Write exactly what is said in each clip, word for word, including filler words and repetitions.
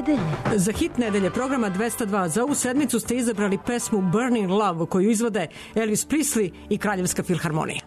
nedelje. Za hit nedelje programa dvesta dva za ovu sedmicu ste izabrali pesmu Burning Love koju izvode Elvis Presley i Kraljevska filharmonija.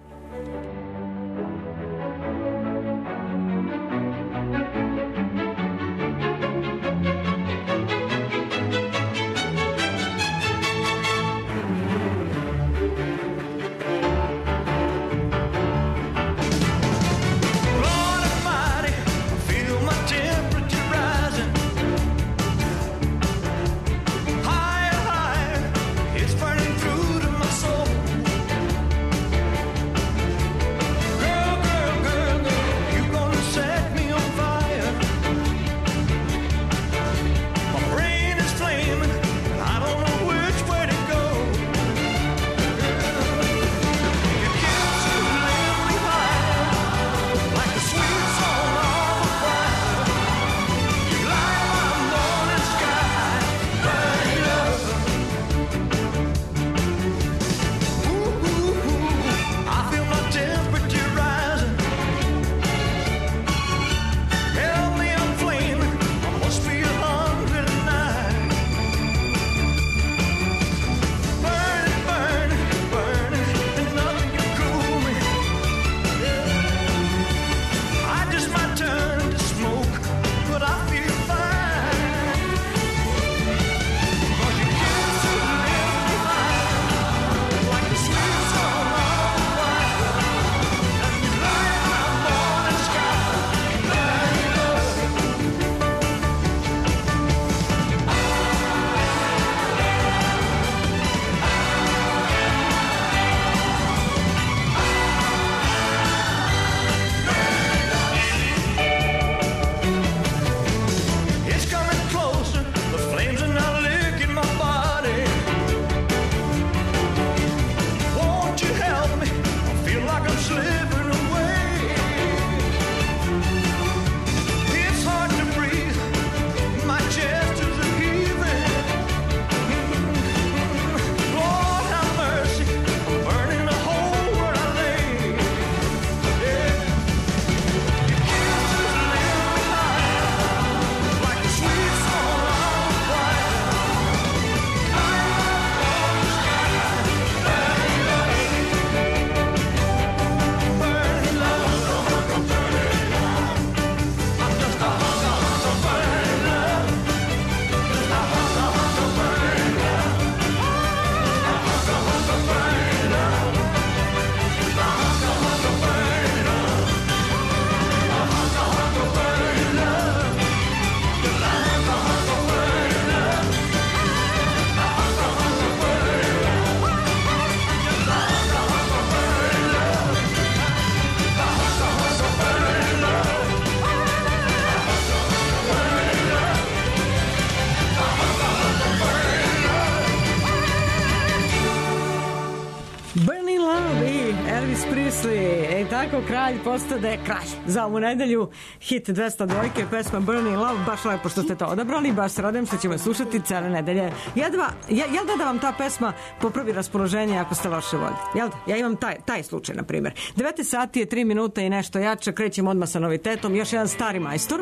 Tako kralj postade kralj. Za ovu nedelju hit dvesta dva, pesma Burning Love, baš lepo što ste to odabrali, baš se radim što ćemo slušati cele nedelje. Jedva, jel da da vam ta pesma popravi raspoloženje ako ste loše volje? Jel da? Ja imam taj, taj slučaj, na primjer. devet sati je tri minuta i nešto jače, krećemo odmah sa novitetom, još jedan stari majstor.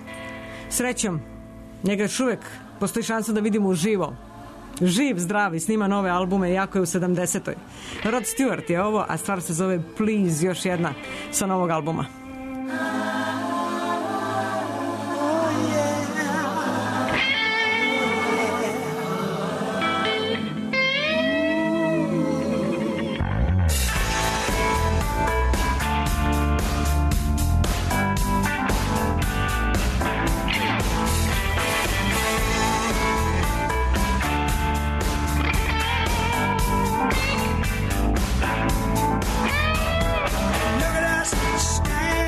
Srećom, njega još uvek postoji šansa da vidimo uživo. Živ, zdrav i snima nove albume, jako je u sedamdesetoj. Rod Stewart je ovo, a stvar se zove Please, još jedna sa novog albuma. Stand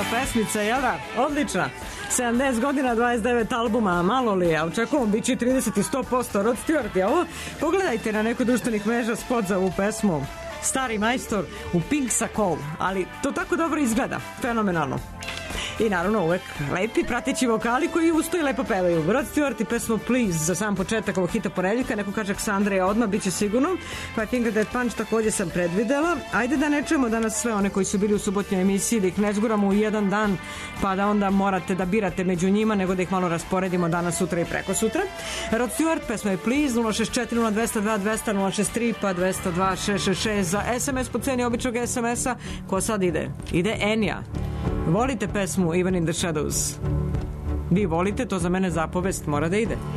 pesmica, jel da? Odlična. sedamdeset godina, dvadeset devet albuma, malo li je, očekujemo bit će trideset i sto posto. Rod Stewart je ovo. Pogledajte na nekoj društvenih mreža spot za ovu pesmu. Stari majstor u Pink Sakou, ali to tako dobro izgleda, fenomenalno. I naravno uvek lepi prateći vokali koji ustoji lepo pevaju. Rod Stewart i pesmu Please za sam početak ovog hita ponedeljka. Neko kaže Ksandra je odmah, bit će sigurno. Five Finger Death Punch takođe sam predvidela. Ajde da ne čujemo danas sve one koji su bili u subotnjoj emisiji, da ih ne zguramo u jedan dan, pa da onda morate da birate među njima, nego da ih malo rasporedimo danas, sutra i preko sutra. Rod Stewart, pesma je Please, nula šest četiri nula dva dva dva nula nula šest tri pa dva nula dva šest šest šest za es em es po ceni običnog es em es-a. Ko sad ide? Ide Enja. Volite pesmu Even in the Shadows? Vi volite, to za mene zapovest, mora da ide.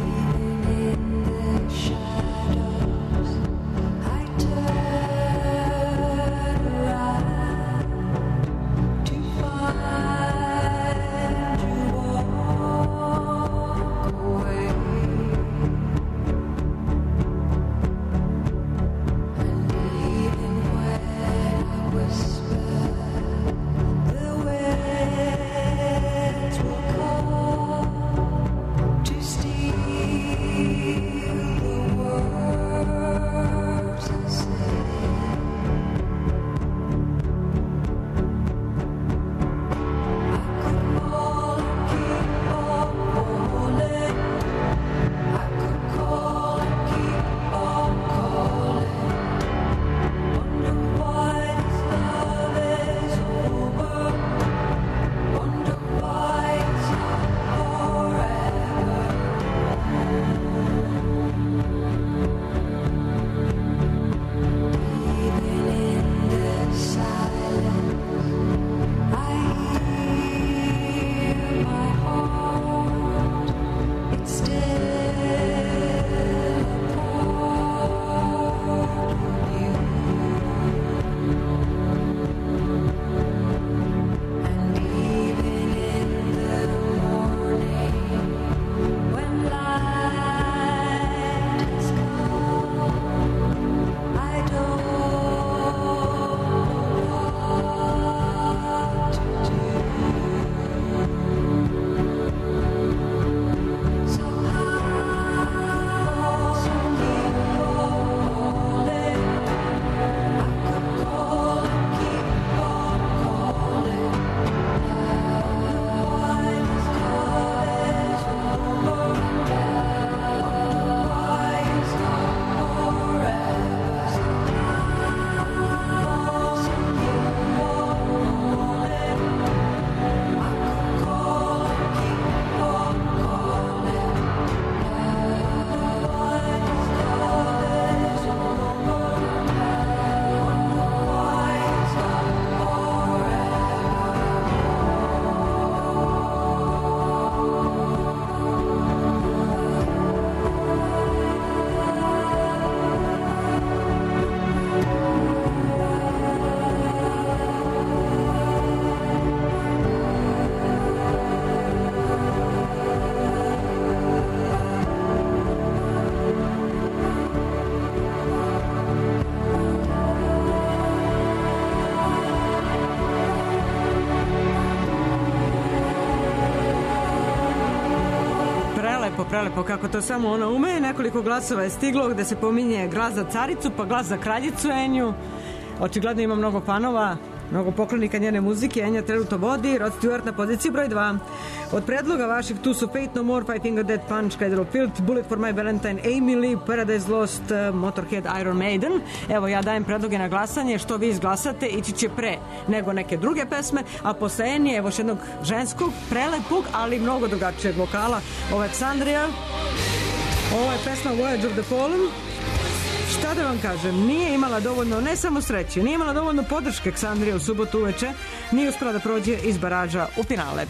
Prelepo, kako to samo ona ume. Nekoliko glasova je stiglo gde se pominje glas za caricu, pa glas za kraljicu Enju. Očigledno ima mnogo fanova, mnogo poklonika njene muzike. Enja trenutno vodi, Rod Stewart na poziciji broj dva. Od predloga vaših tu su Fate No More, Five Finger Death Punch, Cradle of Filth, Bullet for My Valentine, Amy Lee, Paradise Lost, Motorhead, Iron Maiden. Evo, ja dajem predloge na glasanje, što vi izglasate ići će pre nego neke druge pesme, a posle Enije, evo jednog ženskog, prelepog, ali mnogo drugačijeg vokala, ovo je Ksandrija, ovo je pesma Voyage of the Fallen. Šta da vam kažem, nije imala dovoljno, ne samo sreće, nije imala dovoljno podrške Ksandrija u subotu uveče, nije uspela da prođe iz baraža u finale.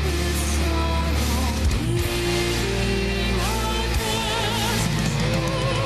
Oh,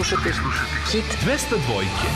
slušate Hit dvesta dvojke.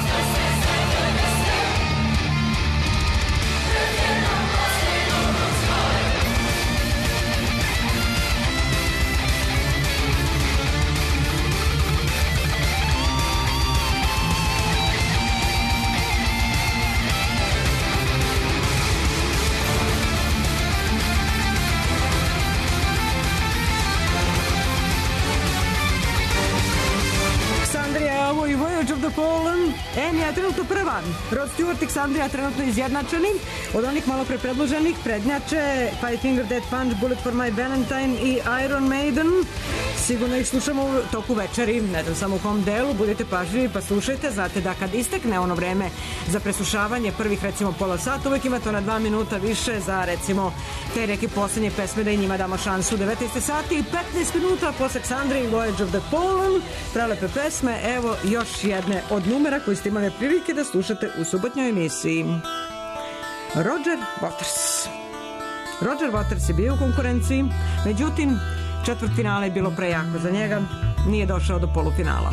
Emi je trenutno prva. Rod Stewart i Xandria trenutno izjednačeni. Od onih malo pre predloženih prednjače Five Finger Death Punch, Bullet for My Valentine i Iron Maiden. Sigurno ih slušamo u toku večeri, ne znam samo u kom delu, budete pažljivi pa slušajte. Znate da kad istekne ono vreme za preslušavanje prvih recimo pola sata, uvijek imate na dva minuta više za recimo te neke poslednje pesme da i njima damo šansu. devetnaest sati i petnaest minuta posle Xandria i Voyage of the Fallen, prelepe pesme. Evo još jedne od numera koji ste imali prilike da slušate u subotnjoj emisiji. Roger Waters. Roger Waters je bio u konkurenciji, međutim četvrtfinale je bilo prejako za njega, nije došao do polufinala.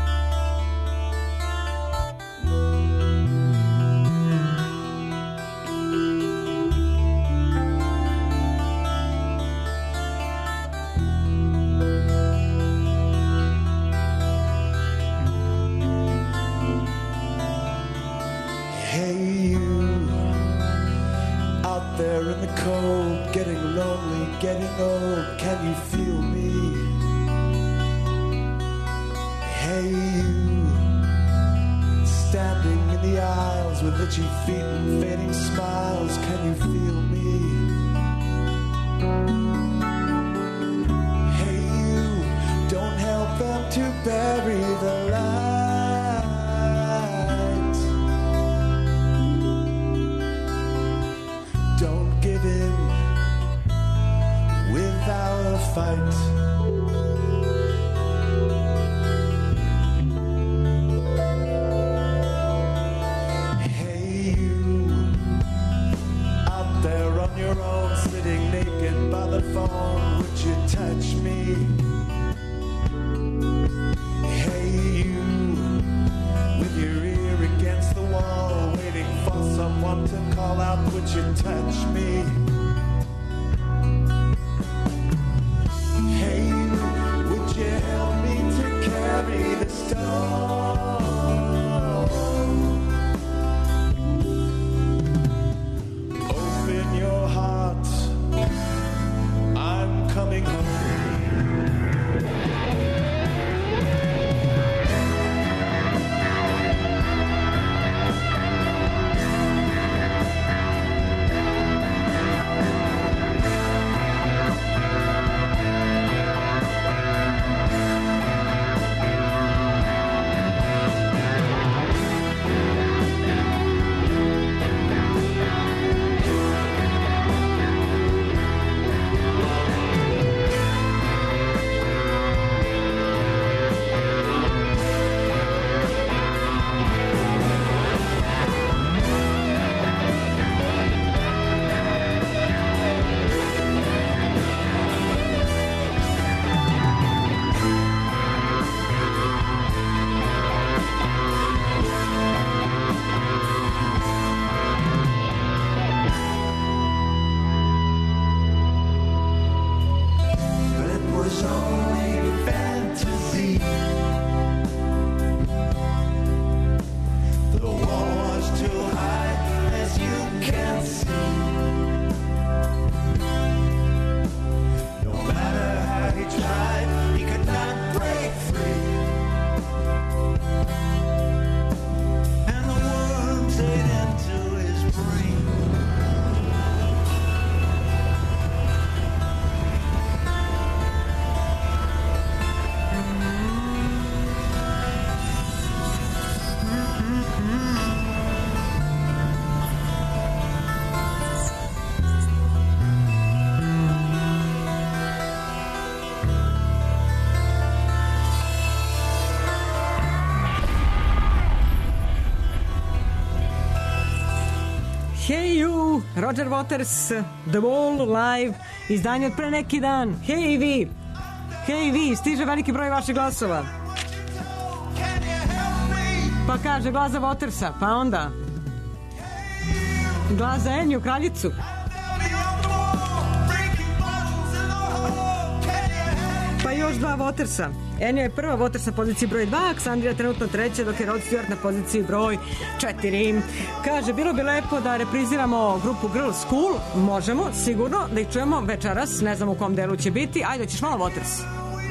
Hey you, Roger Waters, The Wall live, izdanje od pre neki dan. Hej vi, hej vi, stiže veliki broj vaših glasova. Pa kaže glas za Watersa, pa onda glas za Enju kraljicu. Pa još dva Watersa. Enja je prva, Waters na poziciji broj dva, Aleksandrija trenutno treća, dok je Rod Stewart na poziciji broj četiri. Kaže, bilo bi lepo da repriziramo grupu Girls School. Možemo, sigurno, da ih čujemo večeras, ne znam u kom delu će biti. Ajde, ćeš malo Waters.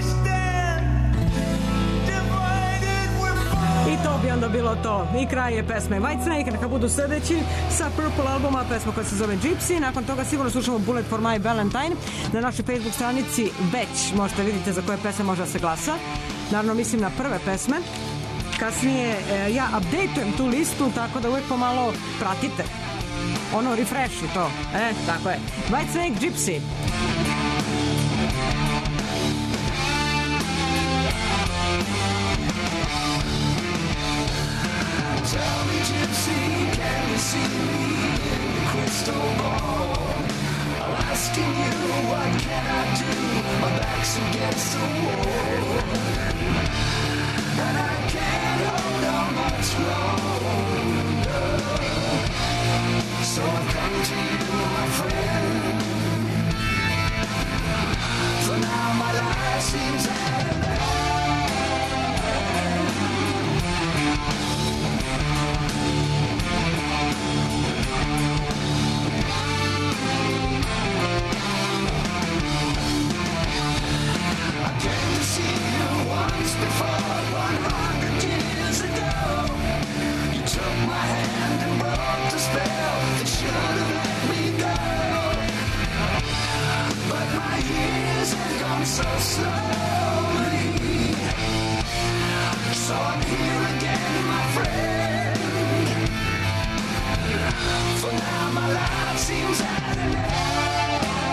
I to bi onda bilo to. I kraj je pesme Whitesnake, neka budu sledeći sa Purple albuma, pesma koja se zove Gypsy. Nakon toga sigurno slušamo Bullet for my Valentine. Na našoj Facebook stranici već možete vidjeti za koje pesme može da se glasa. Naravno mislim na prve pesme. Kasnije e, ja updateujem tu listu, tako da uvijek pomalo pratite. Ono, refresh i to. E, tako je. Whitesnake, Gypsy. Tell me, Gypsy, can you see me in the crystal ball? I'm asking you, what can I do? My back's against the wall, and I can't hold on much longer. So I've come to you, my friend. For now, my life seems at an end. Came to see you once before, one hundred years ago. You took my hand and broke the spell that should have let me go. But my years have gone so slowly, so I'm here again, my friend. For now my life seems at an end.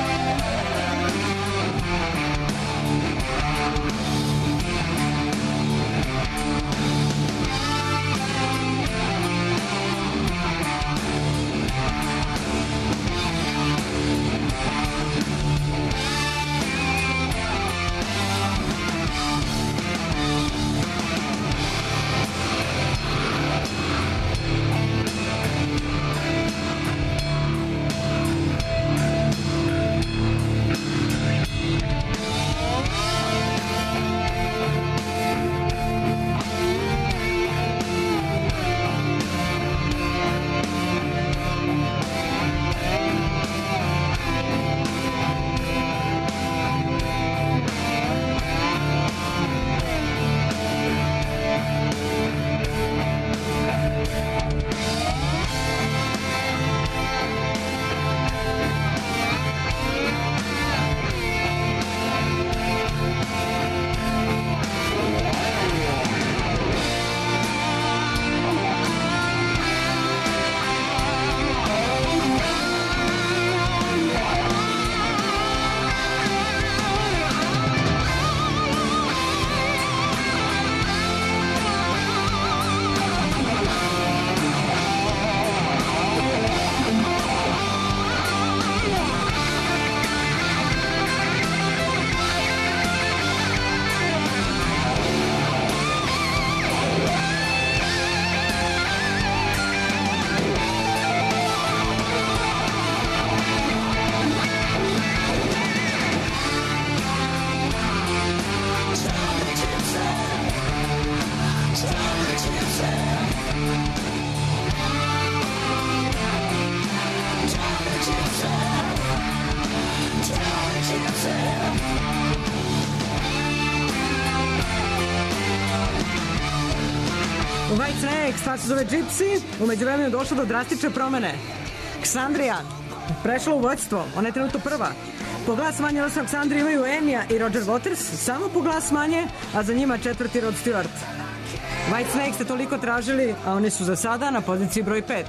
Whitesnake, stvar se zove Gypsy, umeđu vremenu je došlo do drastične promene. Ksandrija prešla u vođstvo, ona je trenutno prva. Po glas manje odnosno Aleksandrija imaju Enja i Roger Waters, samo po glas manje, a za njima četvrti Rod Stewart. Whitesnake ste toliko tražili, a oni su za sada na poziciji broj pet.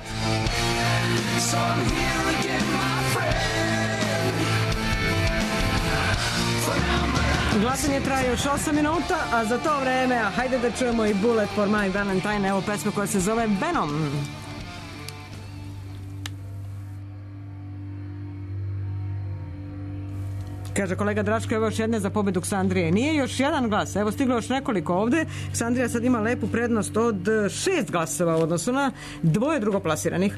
Glasanje traje još osam minuta, a za to vreme, hajde da čujemo i Bullet for my Valentine, evo pesma koja se zove Venom. Kaže kolega Draško, evo još jedne za pobedu Ksandrije. Nije još jedan glas, evo stiglo još nekoliko ovde. Ksandrija sad ima lepu prednost od šest glasova u odnosu na dvoje drugoplasiranih.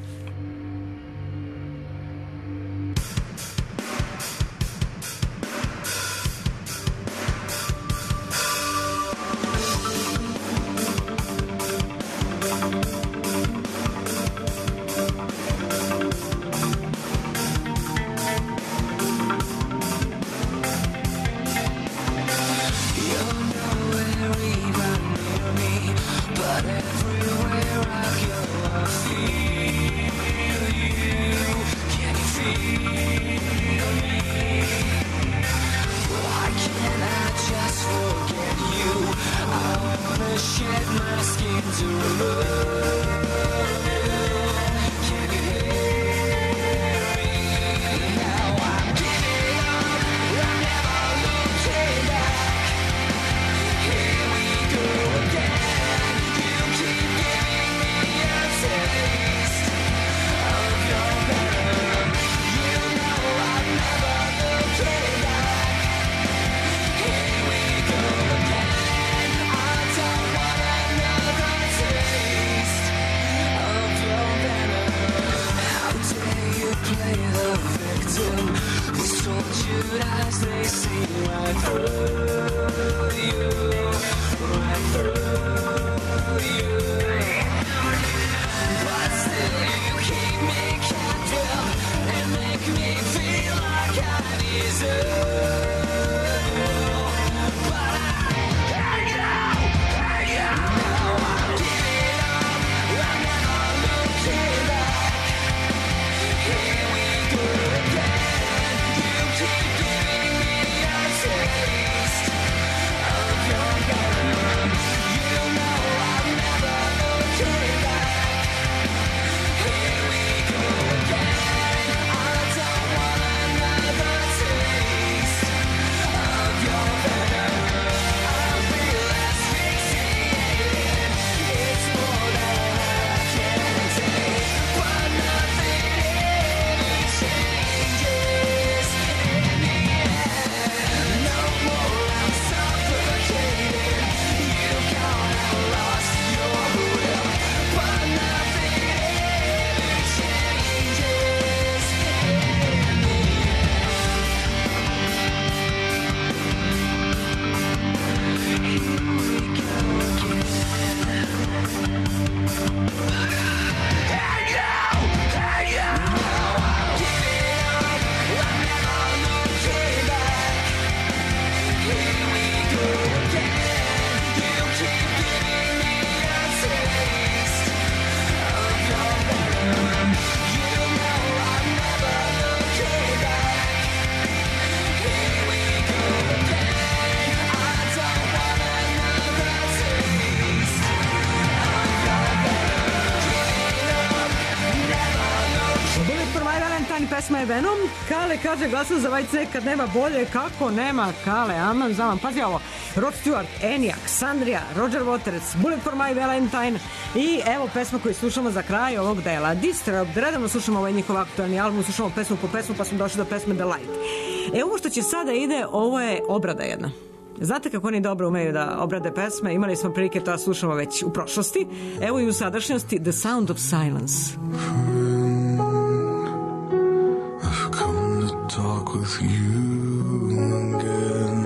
Pesma je Venom. Kale kaže glasam za White Snake kad nema bolje. Kako nema? Kale, aman zaman. Pazi ovo. Rod Stewart, Enya, Ksandrija, Roger Waters, Bullet for my Valentine i evo pesma koju slušamo za kraj ovog dela. Disturbed. Redovno slušamo ovaj njihov aktualni album, slušamo pesmu po pesmu pa smo došli do pesme The Light. E ovo što će sada ide, ovo je obrada jedna. Znate kako oni dobro umeju da obrade pesme? Imali smo prilike to da slušamo već u prošlosti. Evo i u sadašnjosti The Sound of Silence. Talk with you again,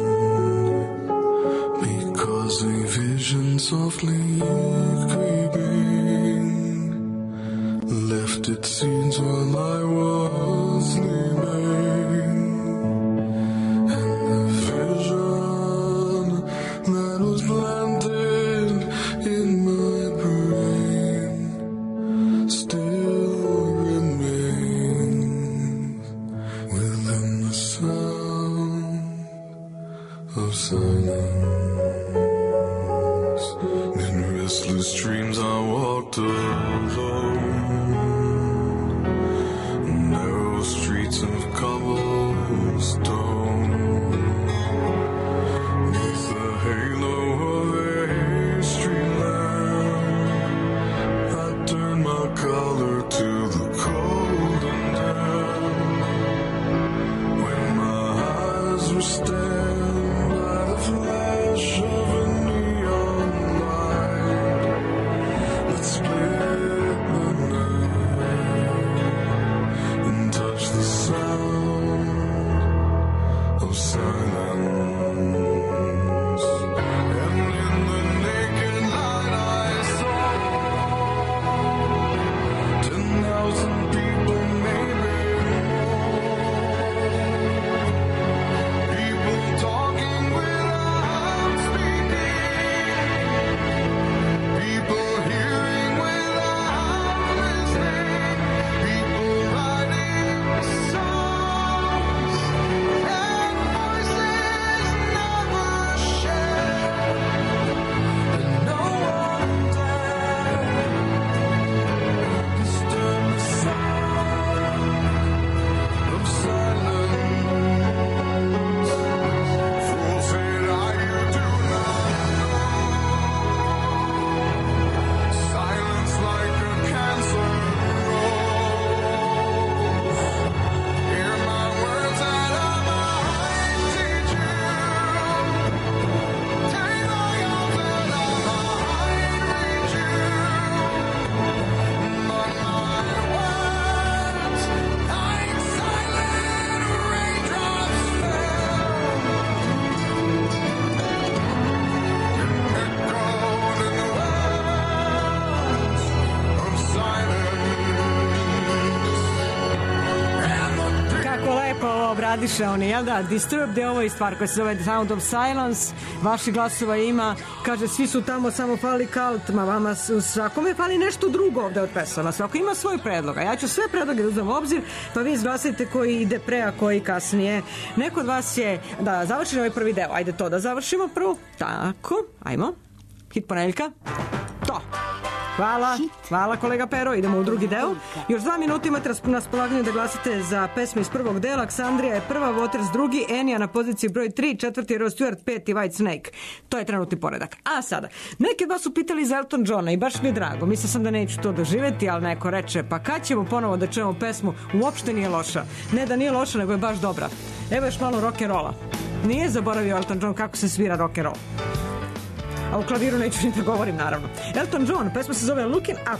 because a vision softly creeping left its scenes while I was sleeping, and the vision that was planted in my brain still remains within the sound of silence. In restless dreams I walked alone, narrow streets of cobblestone, neath the halo of a street lamp I turned my collar to the cold and damp. When my eyes sound of silence, and in the naked light I saw ten thousand people, maybe more, people talking without speaking, people hearing without listening, people writing songs and voices never shared, and no one dared disturb the sound of silence. Fool said I, you do not know. Silence like a cancer grows. Hear my words that I might teach you. Take my arms that I might reach you. But my words, like silent raindrops fell, echoed in the wells of silence. Kako lepo ovo obradiše oni, jel da? Disturbed je ovo i stvar koja se zove The Sound of Silence. Vaši glasova ima, kaže, svi su tamo, samo fali Cult, ma vama s- svakome fali nešto drugo ovde od pesama. Svako ima svoj predlog, a ja ću sve predloge da uzmem u obzir, pa vi izglasajte koji ide pre, a koji kasnije. Neko od vas je, da završimo ovaj prvi deo, ajde to da završimo prvo. Tako, ajmo. Hit ponedeljka. To. Hvala, hvala kolega Pero, idemo u drugi deo. Još dva minuta imate ras- na raspolaganju da glasate za pesme iz prvog dela. Aleksandrija je prva, Waters drugi, Enija na poziciji broj tri, četvrti je Rod Stewart, peti White Snake. To je trenutni poredak. A sada, neki od vas su pitali za Elton Johna i baš mi je drago. Mislio sam da neću to doživjeti, ali neko reče, pa kad ćemo ponovo da čujemo pesmu, uopšte nije loša. Ne da nije loša, nego je baš dobra. Evo još malo rock'n'rolla. Nije zaboravio Elton John kako se svira rock'n'roll. A u klaviru neću ni da govorim, naravno. Elton John, pesma se zove Looking Up.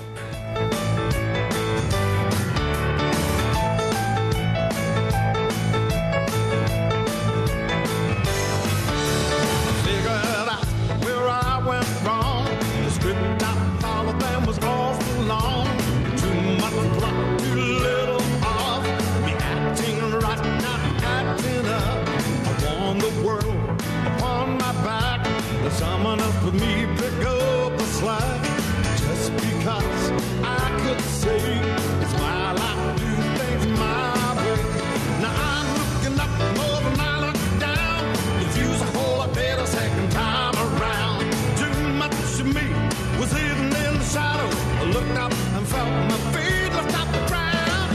Figured out where I went wrong. The script I followed them was awful long. Too much plot, too little of me acting right, not acting up. I won the world upon my back. But someone else with me pick up the slack. Just because I could say it's my life to do things my way. Now I'm looking up more than I look down. Confuse a whole lot better second time around. Too much of me was hidden in the shadow. I looked up and felt my feet lift off the ground.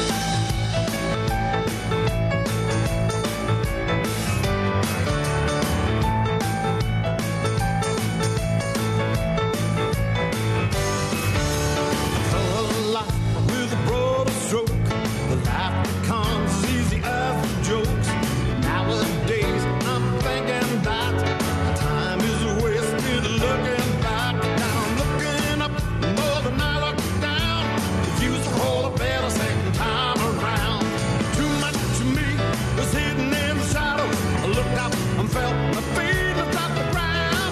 Color life with a broader stroke. The life that comes as easy as the jokes. Nowadays I'm thinking that time is wasted looking back. Now I'm looking up more than I look down. Refuse to hold a better second time around. Too much of me was hidden in the shadow. I looked up and felt my feet lift off the ground.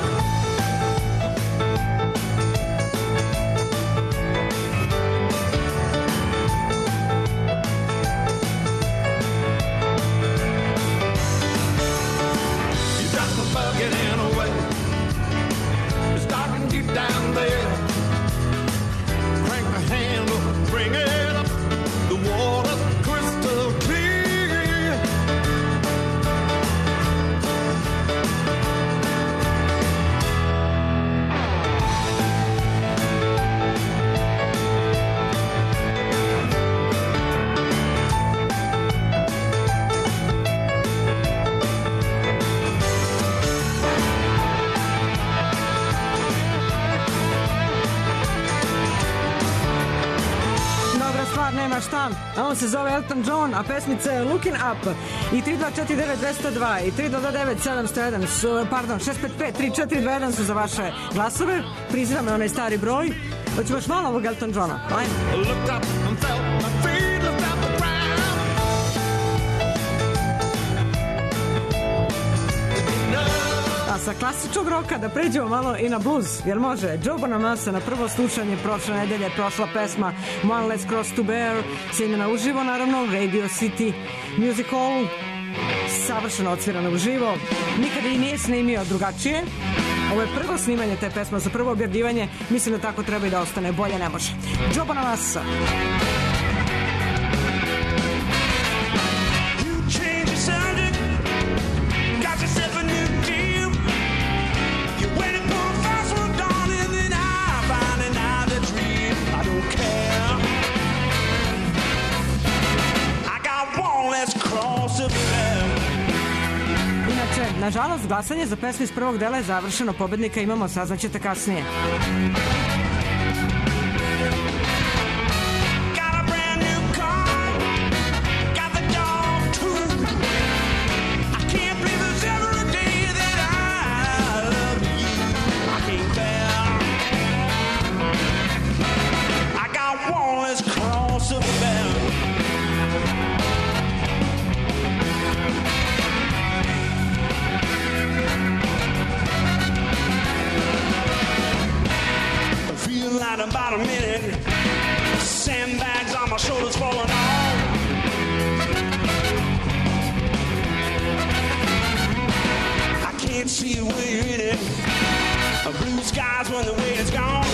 You got the bucket in a way. It's dark and deep down there. Crank the handle, bring it up. The water's crystal clear. Dobra stvar, nema šta. A on se zove Elton John, a pesmica je Looking Up. I tri dva četiri devet dva zero dva i tri dva dva devet sedam zero jedan, su, pardon, šest pet pet tri četiri dva jedan su za vaše glasove. Prizivam me onaj stari broj. Hoćemo još malo ovog Elton Johna. Ajmo. I looked up and felt my feet lift off the ground. sa klasičnog roka da pređemo malo i na blues, jer može? Joe Bonamassa na prvo slušanje prošle nedelje, prošla pesma One Less Cross to Bear, snimljena uživo naravno u Radio City Music Hallu, savršeno odsvirano uživo, nikada i nije snimio drugačije. Ovo je prvo snimanje te pesme, za prvo objavljivanje, mislim da tako treba i da ostane, bolje ne može. Joe Bonamassa. Inače, nažalost, glasanje za pesme iz prvog dela je završeno, pobednika imamo, saznaćete kasnije. About a minute, sandbags on my shoulders falling off. I can't see the way you're in it. Blue skies when the weight is gone.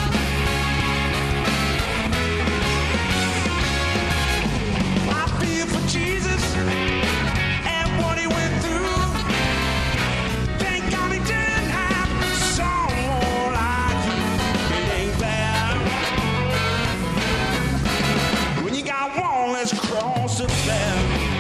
I feel for Jesus and what he went through. Thank God he didn't have someone like you. It ain't fair when you got one less cross to bear.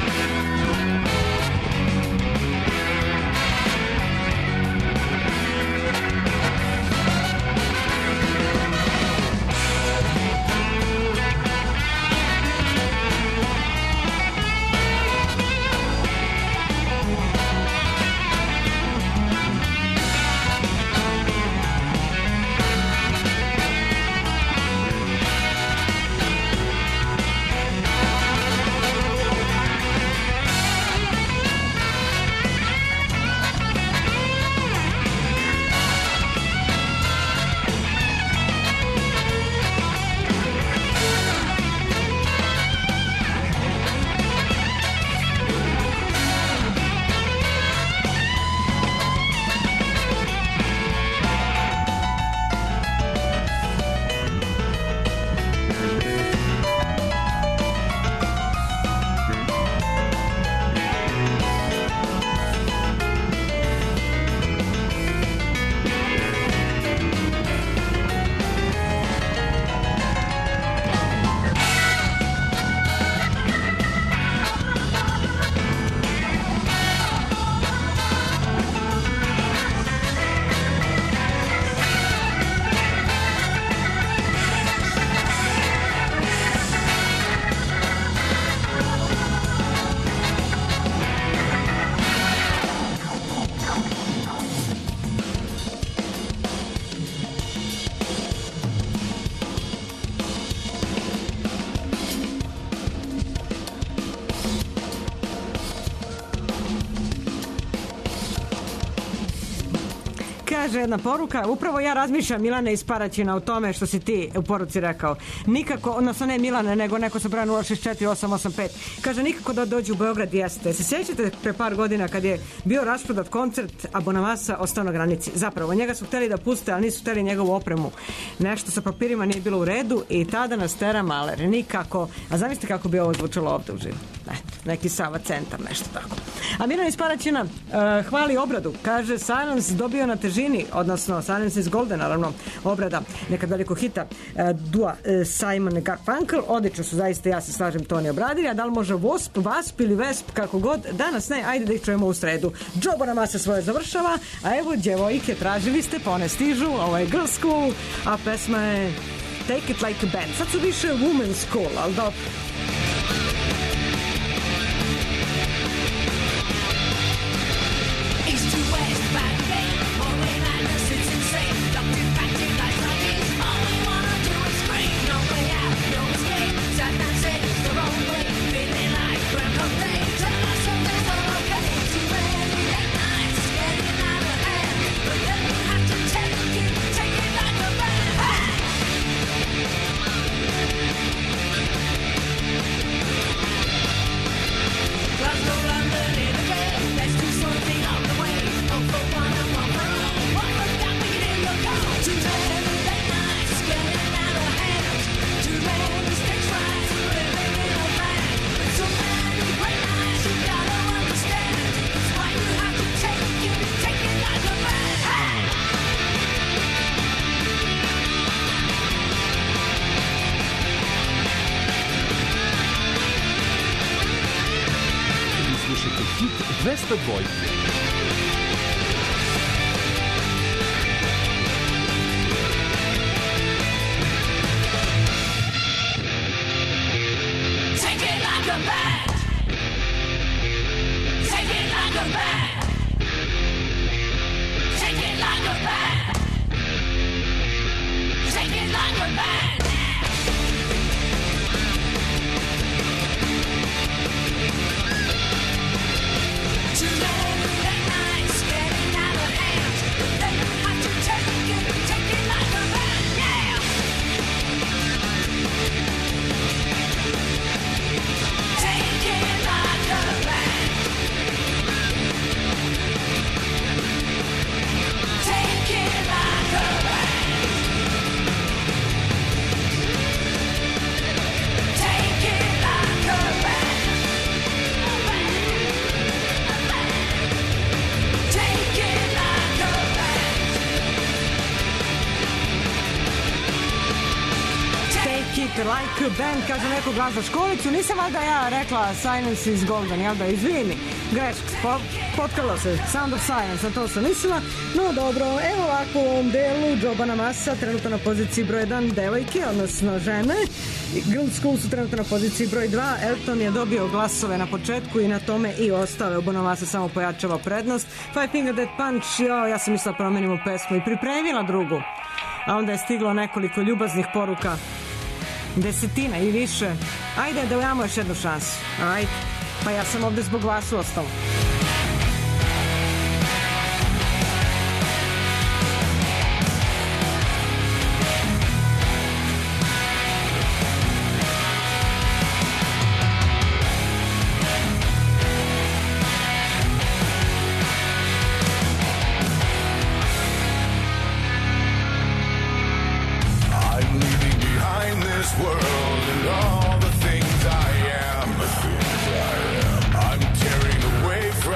Kaže jedna poruka, upravo ja razmišljam, Milane iz Paraćina, o tome što si ti u poruci rekao. Nikako, odnosno ne Milane, nego neko sa broja nula šest četiri osam osam pet. Kaže, nikako da dođu u Beograd, jeste. Se sjećate pre par godina kad je bio rasprodat koncert, a Bonamassa ostao na granici? Zapravo, njega su hteli da puste, ali nisu hteli njegovu opremu. Nešto sa papirima nije bilo u redu i tada nas tera maler. Nikako. A zamislite kako bi ovo zvučalo ovde uživo. Eto, neki Sava centar, nešto tako. A Milan iz Paraćina uh, hvali obradu. Kaže, Silence dobio na težini, odnosno Silence is Golden, naravno, obrada nekad velikog hita uh, dua uh, Simon Garfunkel. Odlično su, zaista, ja se slažem, to ne obradili. A da li može Wasp, Wasp ili Vesp, kako god, danas ne, ajde da ih čujemo u sredu. Joe Bonamassa svoje završava, a evo, djevojke, tražili ste, pa one stižu, ovo je Girls School, a pesma je Take It Like a Band. Sad su više Women's School, ali dobro. Turn off something okay. Too many late nights, getting out of hand. Hit dvesta dva. Take it like a bat. Take it like a bat. Take it like a bat. Take it like a bat. Too long that night's getting out of hand. Then you have to take it, take it like a bat. Yeah. Take it like a bat. Take it like a bat. Take it like a bat. Take it like a bat. Take it like a band, kaže neko glas za školicu. Nisam valjda ja rekla Silence is golden, jel da? Izvini, greška, po, potkala se. Sound of Silence, na to sam mislila. No dobro, evo ovako u ovom delu Jobana Massa, trenutno na poziciji broj jedan, devojke, odnosno žene. Girls School su trenutno na poziciji broj dva. Elton je dobio glasove na početku i na tome i ostave. Jobana Massa samo pojačava prednost. Five Finger Death Punch, jo, ja sam mislila promenimo pesmu i pripremila drugu. A onda je stiglo nekoliko ljubaznih poruka. Desetina i više. Ajde da ujamo još jednu šansu. Ajde. Pa ja sam ovde zbog vas ostala. I'm leaving behind this world and all the things I am. I'm tearing away from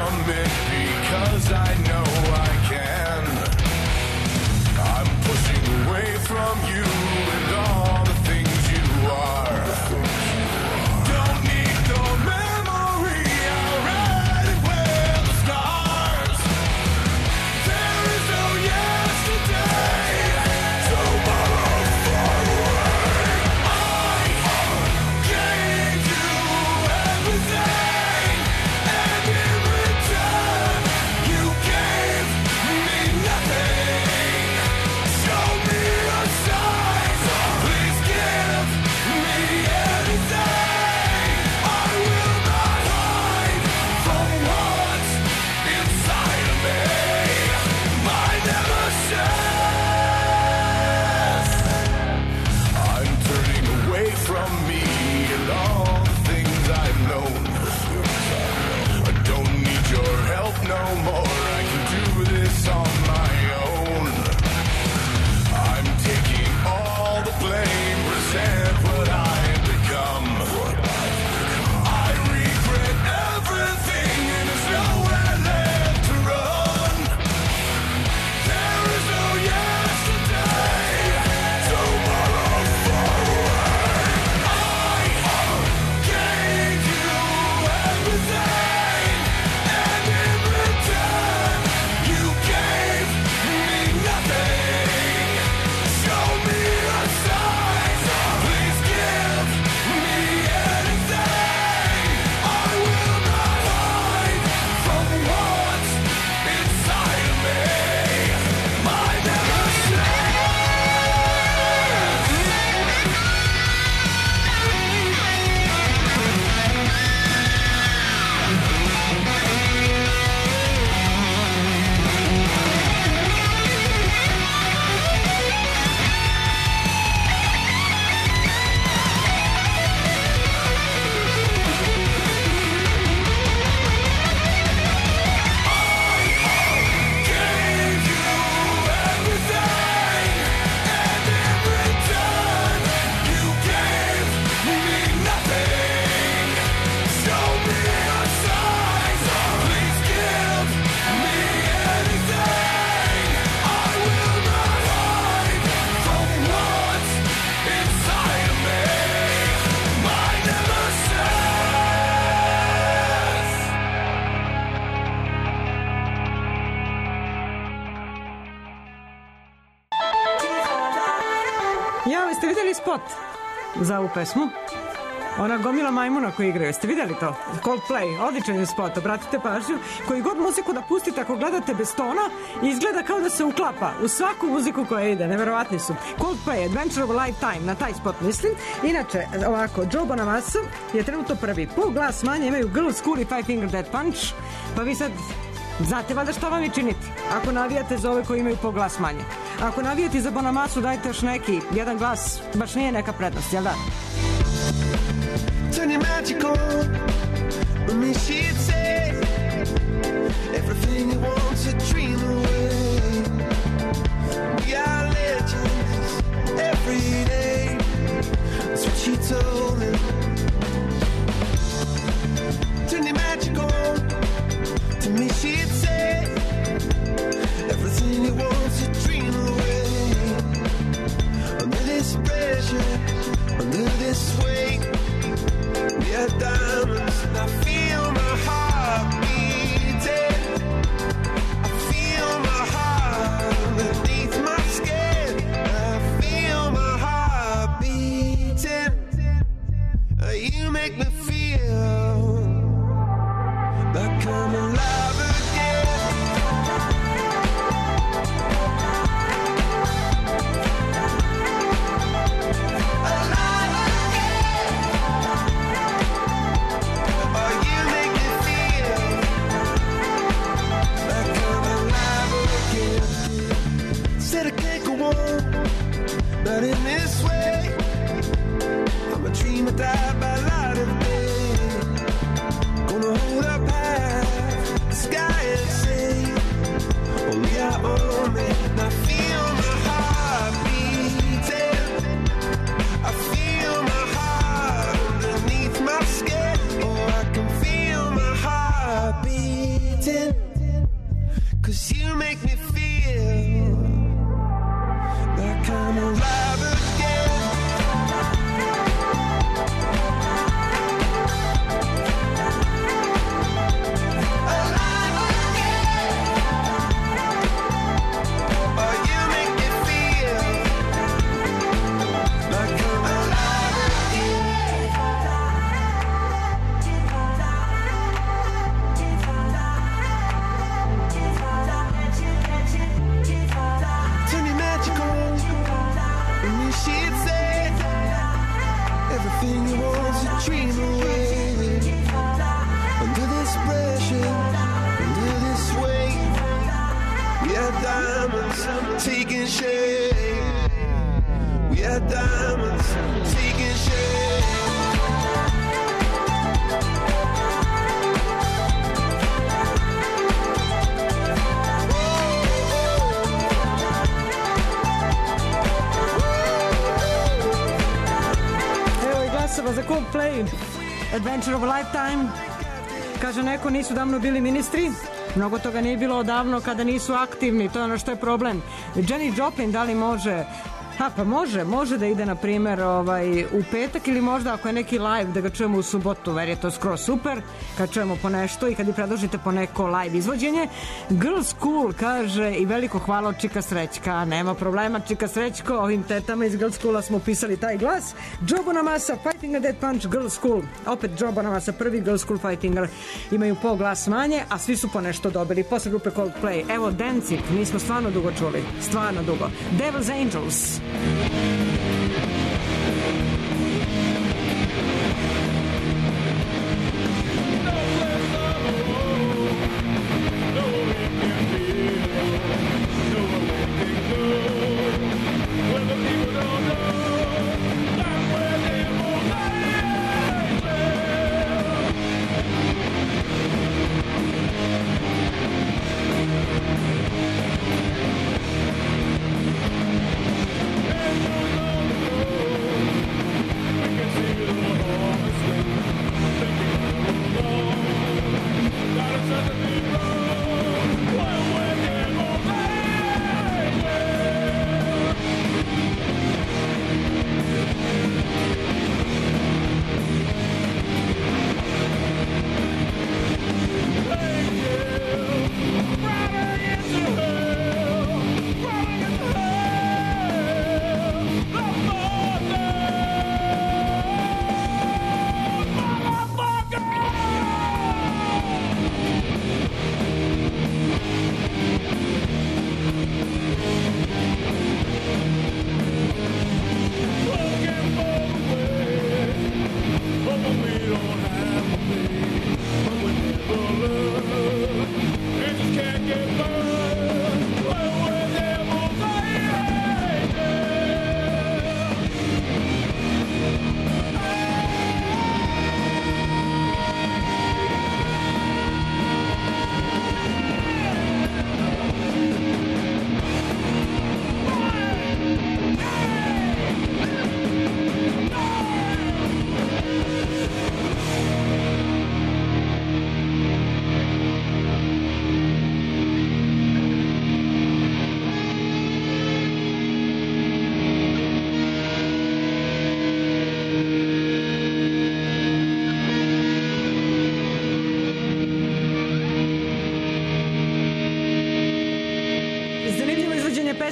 vidjeli spot za ovu pesmu? Ona gomila majmuna koji igraju. Jeste vidjeli to? Coldplay, odličan je spot, obratite pažnju. Koji god muziku da pustite, ako gledate bez tona, izgleda kao da se uklapa u svaku muziku koja ide. Neverovatni su. Coldplay, Adventure of a Lifetime, na taj spot mislim. Inače, ovako, Joe Bonamassa je trenutno prvi. Pol glas manje imaju Girl School i Five Finger Death Punch. Pa vi sad znate valjda šta vam je činiti. Ako navijate za ove koji imaju pol glas manje. Ako navijate za Bonamassu, dajte još neki. Jedan glas baš nije neka prednost, jel da? Turn your magic on. With me she'd say everything you want to dream away. We are legends every day. That's what she told me. Turn your magic on. To me she'd say everything you want to dream away. Under this pressure, under this weight, we are diamonds, and I feel my heart beating. I feel my heart beneath my skin. I feel my heart beating. You make me feel like I'm alive again. Alive again. Oh, you make me feel like I'm alive again. Said I can't go on, not in this way. I'm a dreamer, die by light of day. Gonna hold up high the sky and say, only I own it. And I feel my heart beating. I feel my heart underneath my skin. Oh, I can feel my heart beating. Cause you make me feel like I'm alive again. Alive again. Oh, you make me feel like I'm alive again. Turn your magic on. And you she'd say everything you want to dream away. Under this pressure, under this weight, we are diamonds taking shape. We are diamonds taking shape. Evo i glasova za Coldplay, Adventure of a Lifetime. Kaže neko, nisu davno bili ministri. Mnogo toga nije bilo odavno kada nisu aktivni, to je ono što je problem. Jenny Joplin, da li može? Ha, pa može, može da ide na primjer ovaj, u petak ili možda ako je neki live da ga čujemo u subotu, jer je to skroz super kad čujemo po nešto i kad i predložite po neko live izvođenje. Girl School kaže i veliko hvala od Čika Srećka, nema problema Čika Srećko, ovim tetama iz Girl Schoola smo upisali taj glas. Joe Bonamassa, Five Finger Death Punch, Girl School, opet Joe Bonamassa prvi, Girl School, Five Finger imaju pol glas manje, a svi su po nešto dobili posle grupe Coldplay. Evo Dancing, mi smo stvarno dugo čuli, stvarno dugo. Devil's Angels. Thank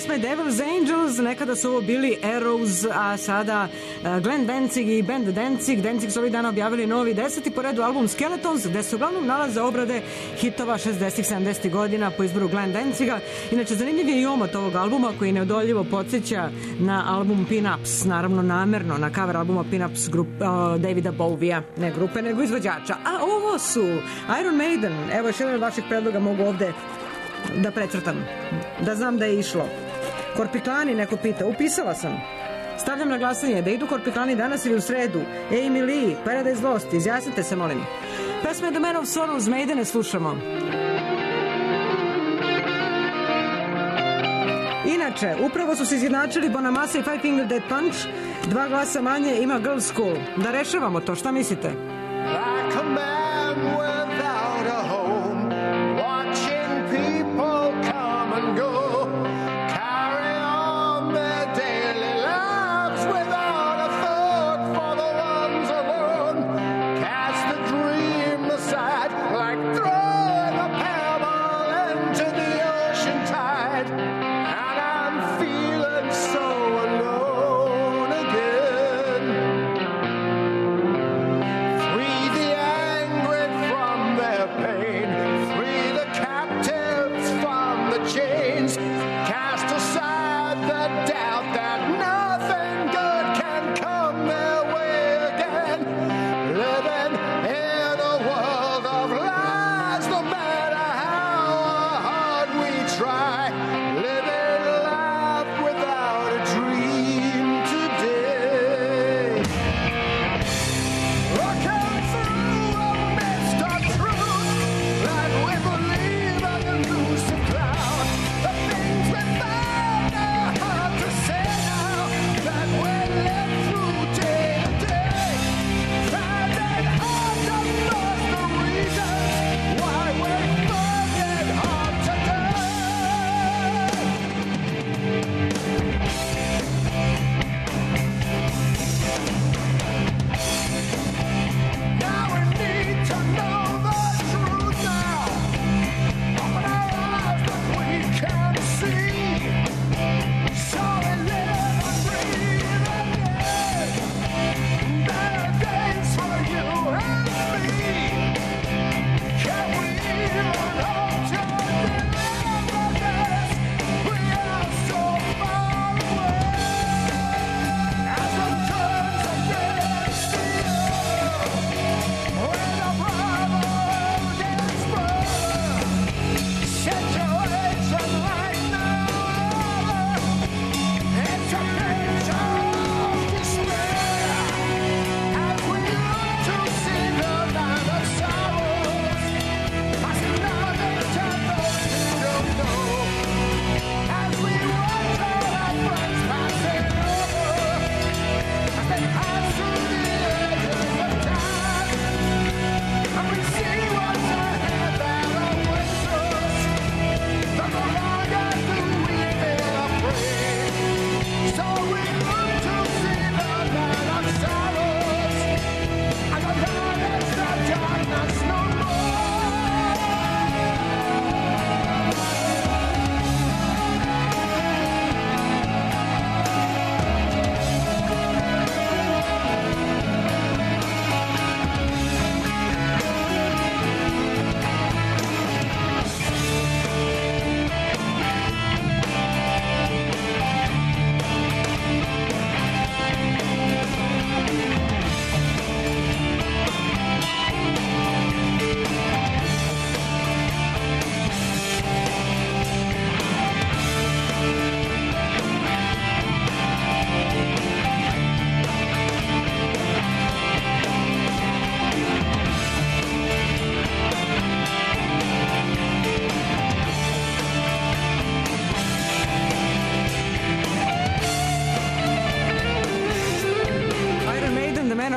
pesma je Devil's Angels, nekada su ovo bili Arrows, a sada uh, Glenn Danzig i band Danzig. Danzig su ovih dana objavili novi deseti po redu album Skeletons, gde se uglavnom nalaze obrade hitova šezdesetih sedamdesetih godina po izboru Glenn Danziga. Inače, zanimljiv je i omot ovog albuma koji neodoljivo podsjeća na album Pin-Ups, naravno namerno na cover albuma Pin-Ups grup, uh, Davida Bowie-a, ne grupe, nego izvođača. A ovo su Iron Maiden. Evo još jedan od vaših predloga, mogu ovde da precrtam, da znam da je išlo. Korpiklani, neko pita, upisala sam. Stavljam na glasanje da idu Korpiklani danas ili u sredu. Amy Lee, Paradise Lost, izjasnite se, molim. Pesma je The Man of Sorrows, Maidene slušamo. Inače, upravo su se izjednačili Bonamassa i Five Finger Death Punch. Dva glasa manje ima Girls School. Da rešavamo to, šta mislite? Like a man without a home, watching people come and go, carry on their daily lives without a thought for the ones alone. Cast the dream aside like throwing a pebble into the ocean tide, and I'm feeling so alone again.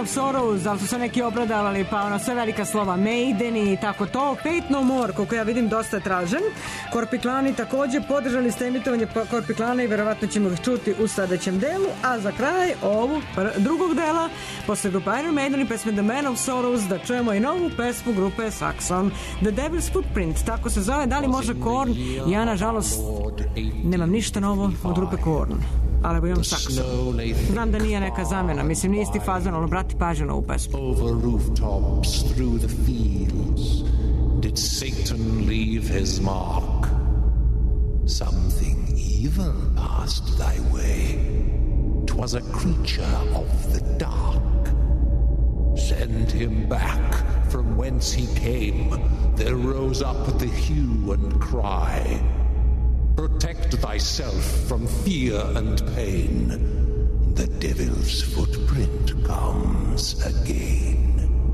of Sorrows, da li su se neki obradavali, pa ono sve velika slova Maiden i tako to. Fate No More, koliko ja vidim, dosta je tražen. Korpiklani takođe, podržali ste emitovanje Korpiklana i verovatno ćemo ih čuti u sledećem delu, a za kraj ovu drugog dela, posle grupa Iron Maiden i pesme The Man of Sorrows, da čujemo i novu pesmu grupe Saxon, The Devil's Footprint, tako se zove. Da li može Korn? Ja, nažalost, nemam ništa novo od grupe Korn, ali evo imam Saxon. Znam da nije neka zamena, mislim, nije isti fazon, ali brati pažnju na ovu pesmu. Over rooftops, through the fields, did Satan leave his mark? Something evil passed thy way. 'Twas a creature of the dark. Send him back from whence he came. There rose up the hue and cry. Protect thyself from fear and pain. The devil's footprint comes again.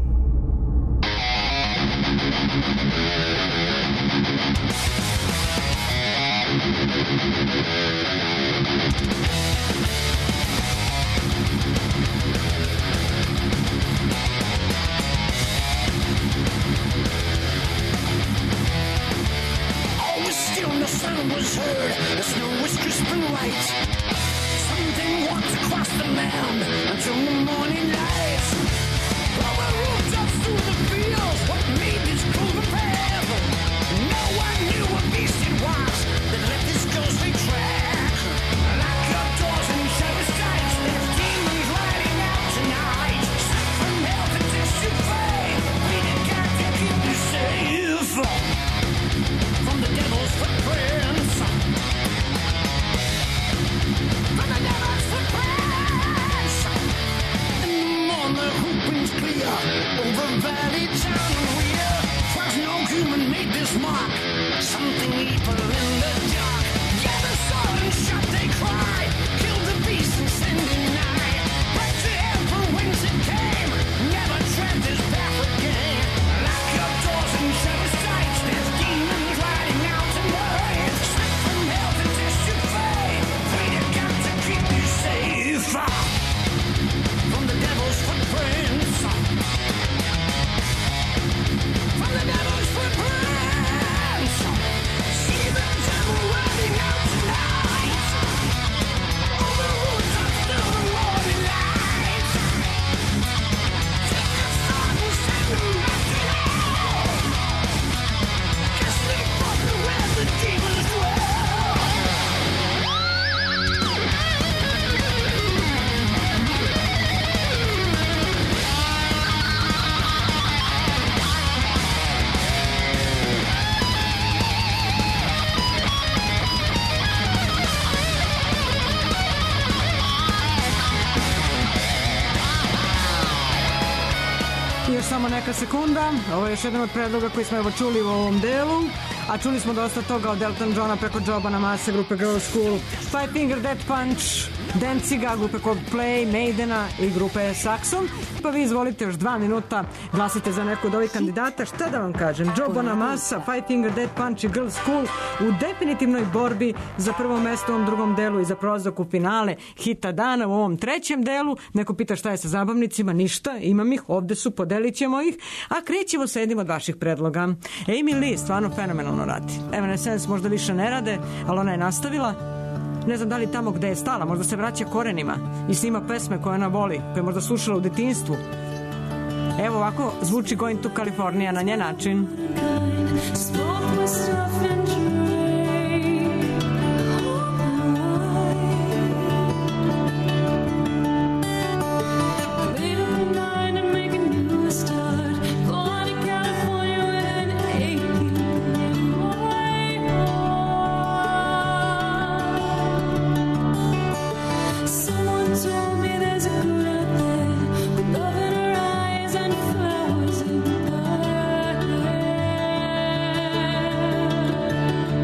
The sun was heard, the snow was crisp and white. Something walked across the land until the morning light. Over rooftops through the fields, what made this clover path? No one knew what beast it was that left this ghostly track. Lock your doors and shut the sights, there's demons riding out tonight. Sent from hell to test your faith, we did God to keep you safe from the devil's footprints. From the devil's footprints. In the morning the hooping's clear over valley, town and weir. 'Twas no human made this mark. Something evil in the dark. Yeah, the sword and shot they cry. Killed the beast and send it nigh. Back to hell from whence it came. Never tread this path again. Lock your doors and shut the sights. There's demons riding out tonight. Sent from hell to test your faith. We have got to keep you safe from the devil's footprints. From the devil's footprints. See the devil riding out tonight. Over the rooftops till the morning light. Take the sword and send them back to hell. Guess they fought where the demons dwell. Još samo neka sekunda. Ovo je još jedan od predloga koji smo evo čuli u ovom delu, a čuli smo dosta toga od Elton Johna preko Jobana Mase, grupe Girls School, Five Finger Death Punch, Danziga, grupe Coldplay, Maidena i grupe Saxon. Pa vi izvolite još dva minuta, glasite za neku od ovih kandidata. Šta da vam kažem? Jobana Masa, Five Finger Death Punch i Girls School u definitivnoj borbi za prvo mesto u ovom drugom delu i za prolazak u finale hita dana u ovom trećem delu. Neko pita šta je sa zabavnicima? Ništa, imam ih, ovde su, podelit ćemo ih, a krećemo sa jednim od vaših predloga. Amy Lee stvarno fenomenalno radi. Evanescence možda više ne rade, ali ona je nastavila. Ne znam da li tamo gde je stala, možda se vraća korenima i snima pesme koje ona voli, koje je možda slušala u detinjstvu. Evo ovako zvuči Going to California na njen način. Flowers in the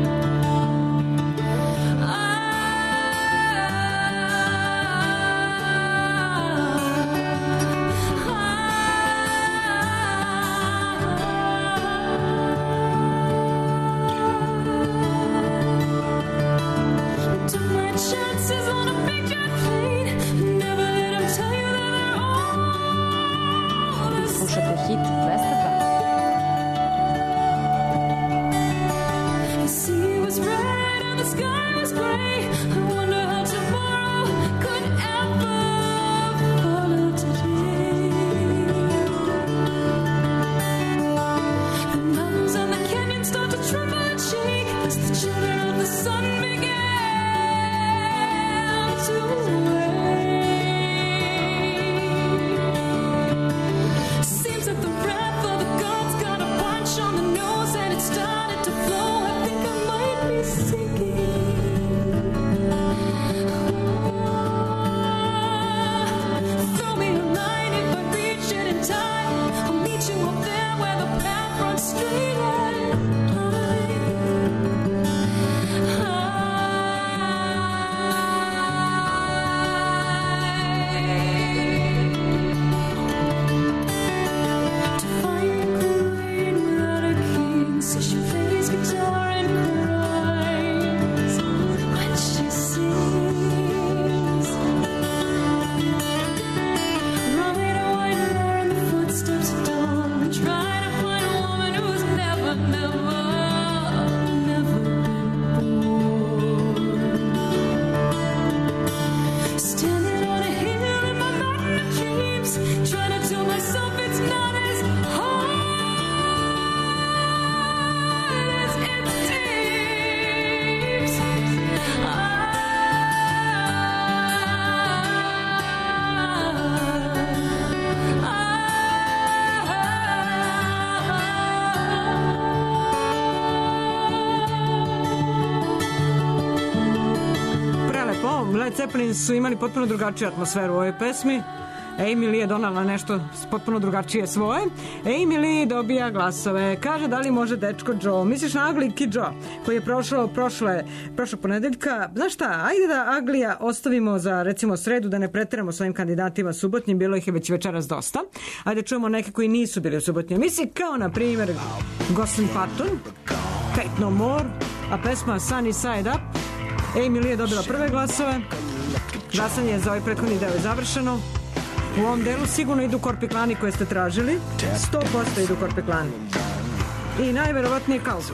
Led Zeppelin su imali potpuno drugačiju atmosferu u ovoj pesmi. Amy Lee je donala nešto potpuno drugačije svoje. Amy Lee dobija glasove. Kaže, da li može dečko Joe? Misliš na Ugly Kid Joe, koji je prošao prošle, prošle ponedeljka? Znaš šta, ajde da Uglija ostavimo za recimo sredu, da ne preteramo s ovim kandidatima subotnim, bilo ih je već večeras dosta. Ajde čujemo neke koji nisu bili u subotnjoj emisiji, kao na primjer Gosling Patton, Faith No More, a pesma Sunny Side Up. Amy Lee je dobila prve glasove. Glasanje za ovaj prethodni deo je završeno. U ovom delu sigurno idu Korpiklani koje ste tražili. sto posto idu Korpiklani. I najverovatnije Cult.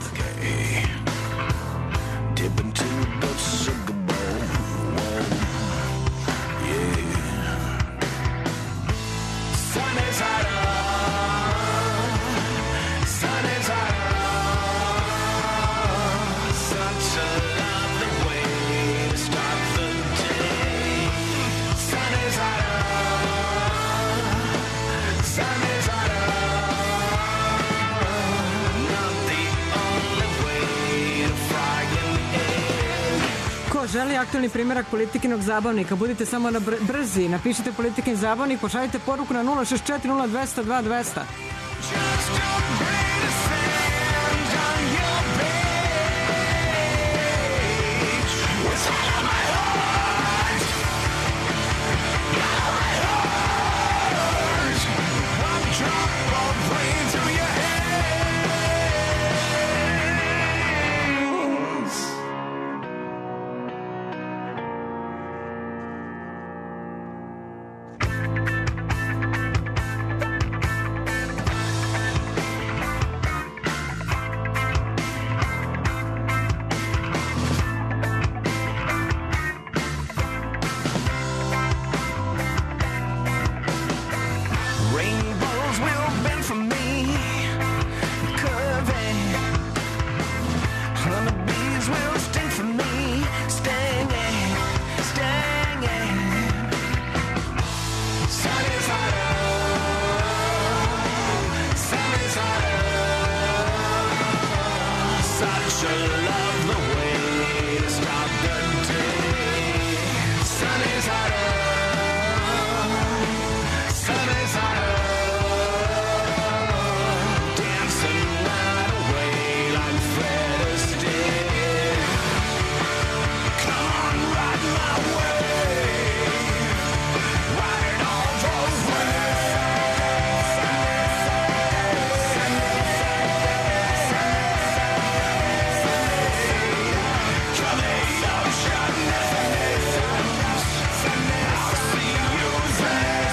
Dip into the sugar bowl. Yeah. Sun is out of, sun is out of, such a lovely way to start the day. Sun is out of, sun is out of, not the only way to fry an egg. Ko želi aktualni primjerak politikinog zabavnika, budite samo na br- brzi, napišite politikin zabavnik, pošaljite poruku na nula šest četiri nula dva zero dva dva zero zero. Just a grain of sand on your page. It's all on my heart. All my heart. One drop of rain through your hands. Rainbows will bend for me, curving. Honeybees will sting for me, stinging, stinging. Sun is out of, sun is out of, such a lovely way to start the day. Sun is out of, sun is out of, dancing right away like Fred Astaire. Come on, ride my way, ride it all the way. To the ocean, I'll see you there.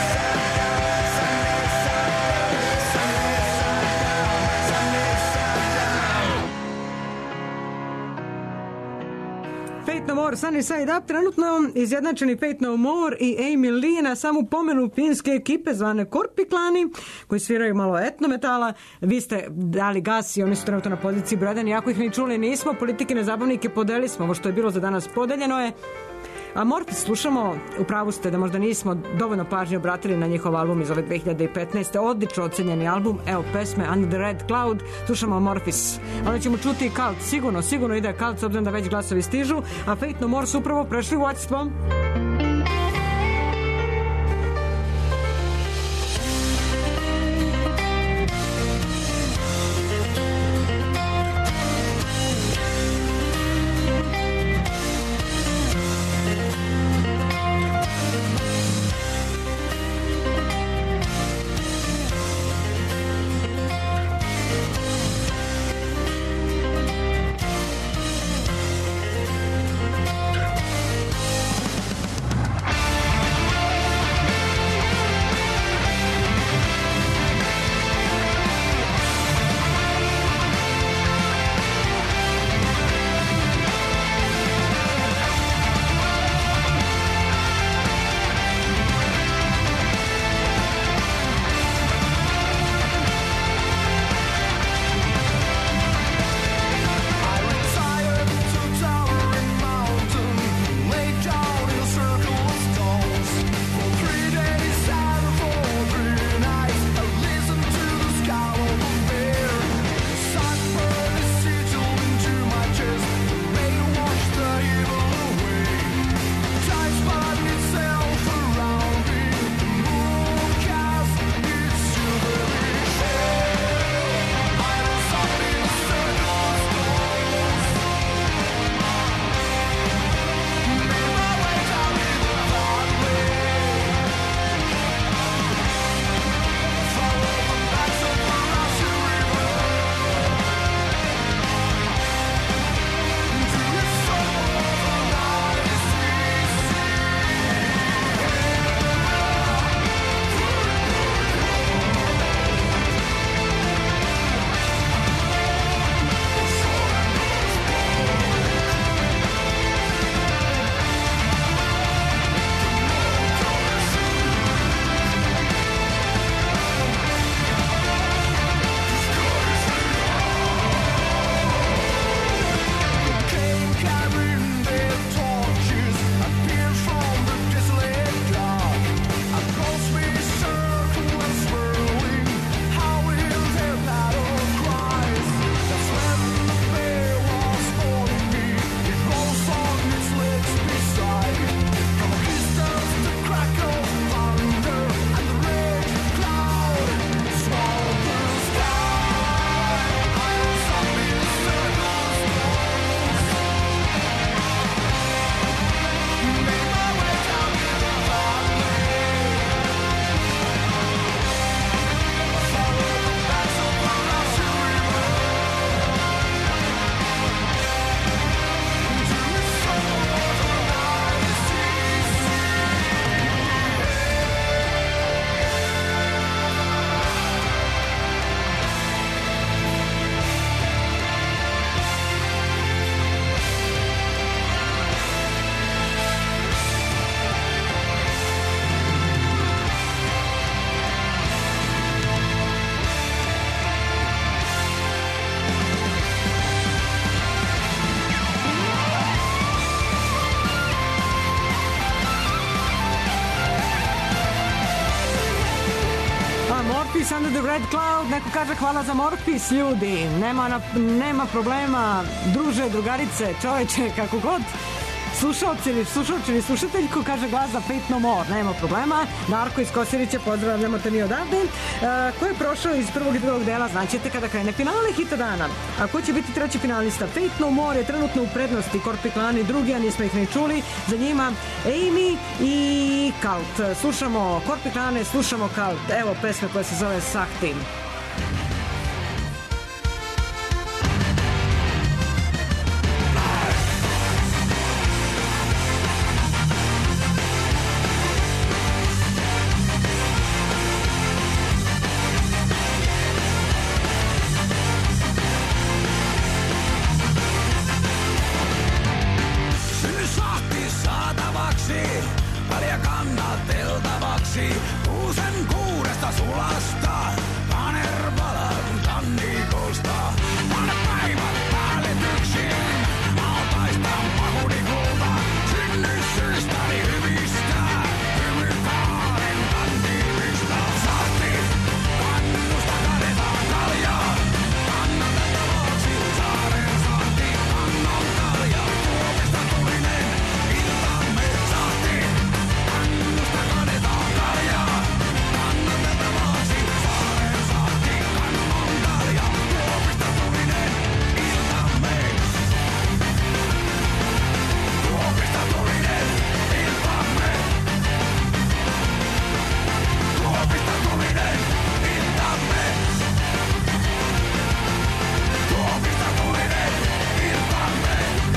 Faith No More, Sunny Side Up, trenutno izjednačeni Faith No More i Amy Lee na samu pomenu finske ekipe zvane Korpiklani, koji sviraju malo etnometala. Vi ste dali gas i oni su trenutno na poziciji broj jedan, iako ih ni čuli nismo, politikine zabavnike podeli smo, ovo što je bilo za danas podeljeno je. Amorphis slušamo, u pravu ste da možda nismo dovoljno pažnje obratili na njihov album iz ove dve hiljade petnaeste. Odlično ocenjeni album, evo pesme Under the Red Cloud, slušamo Amorphis. Onda ćemo čuti i Cult, sigurno, sigurno ide Cult, s obzirom da već glasovi stižu, a Faith No More su upravo prešli u vođstvo. Under the Red Cloud. Neko kaže hvala za Morpis, ljudi. Nema, na, nema problema, druže, drugarice, čoveče, kako god. Slušalci ili slušalci ili slušateljku, kaže glas za Faith No More, nema problema. Darko iz Kosirića, pozdravljamo te mi odavde. E, ko je prošao iz prvog i drugog dela, znaćete kada krene finale hita dana. A ko će biti treći finalista? Faith No More je trenutno u prednosti, Korpiklani drugi, a nismo ih ne čuli. Za njima Amy i Cult. Slušamo Korpiklane, slušamo Cult. Evo pesme koja se zove Sakti. Kuusen kuudesta sulasta, Kanervalan tannikosta. Pane päivät päälle yksin, maltaistan pakuni kulta. Synnyssystäni hyvistä, hymykaaren tantiivista. Sahti, kannusta kadetaan kaljaa, kannatettavaksi saaren sahti. Kannon kalja, Tuopista tulinen iltamme. Sahti, kannusta kadetaan kaljaa, kannatettavaksi saaren sahti. Kannon kalja, Tuopista tulinen iltamme. Tuopista tulinen iltamme. Tuopista tulinen iltamme. Tuopista tulinen iltamme.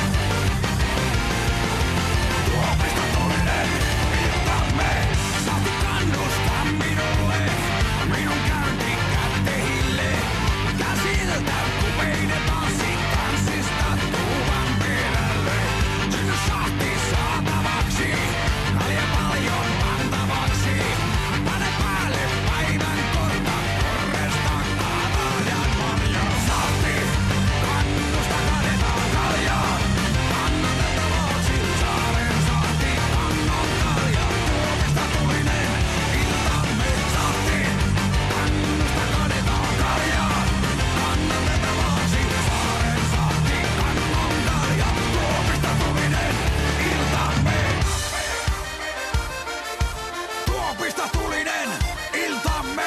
Tuopista tulinen iltamme. Sahti kannusta minulle, minun käynti kättehille. Käsiltä kupeinen tanssi tanssista tuuvan perälle. Synny sahti saatavaksi, kalja paljon pantavaksi. Pane päälle päivän korta, korresta kaatajan marja. Sahti, kannusta kadetaan kaljaa, kannatettavaksi saaren sahti. Kannon kalja, Tuopista tulinen iltamme. Sahti, kannusta kadetaan kaljaa, kannatettavaksi saaren sahti. Kannon kalja, Tuopista tulinen iltamme. Tuopista tulinen iltamme.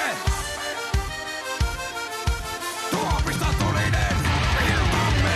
Tuopista tulinen iltamme.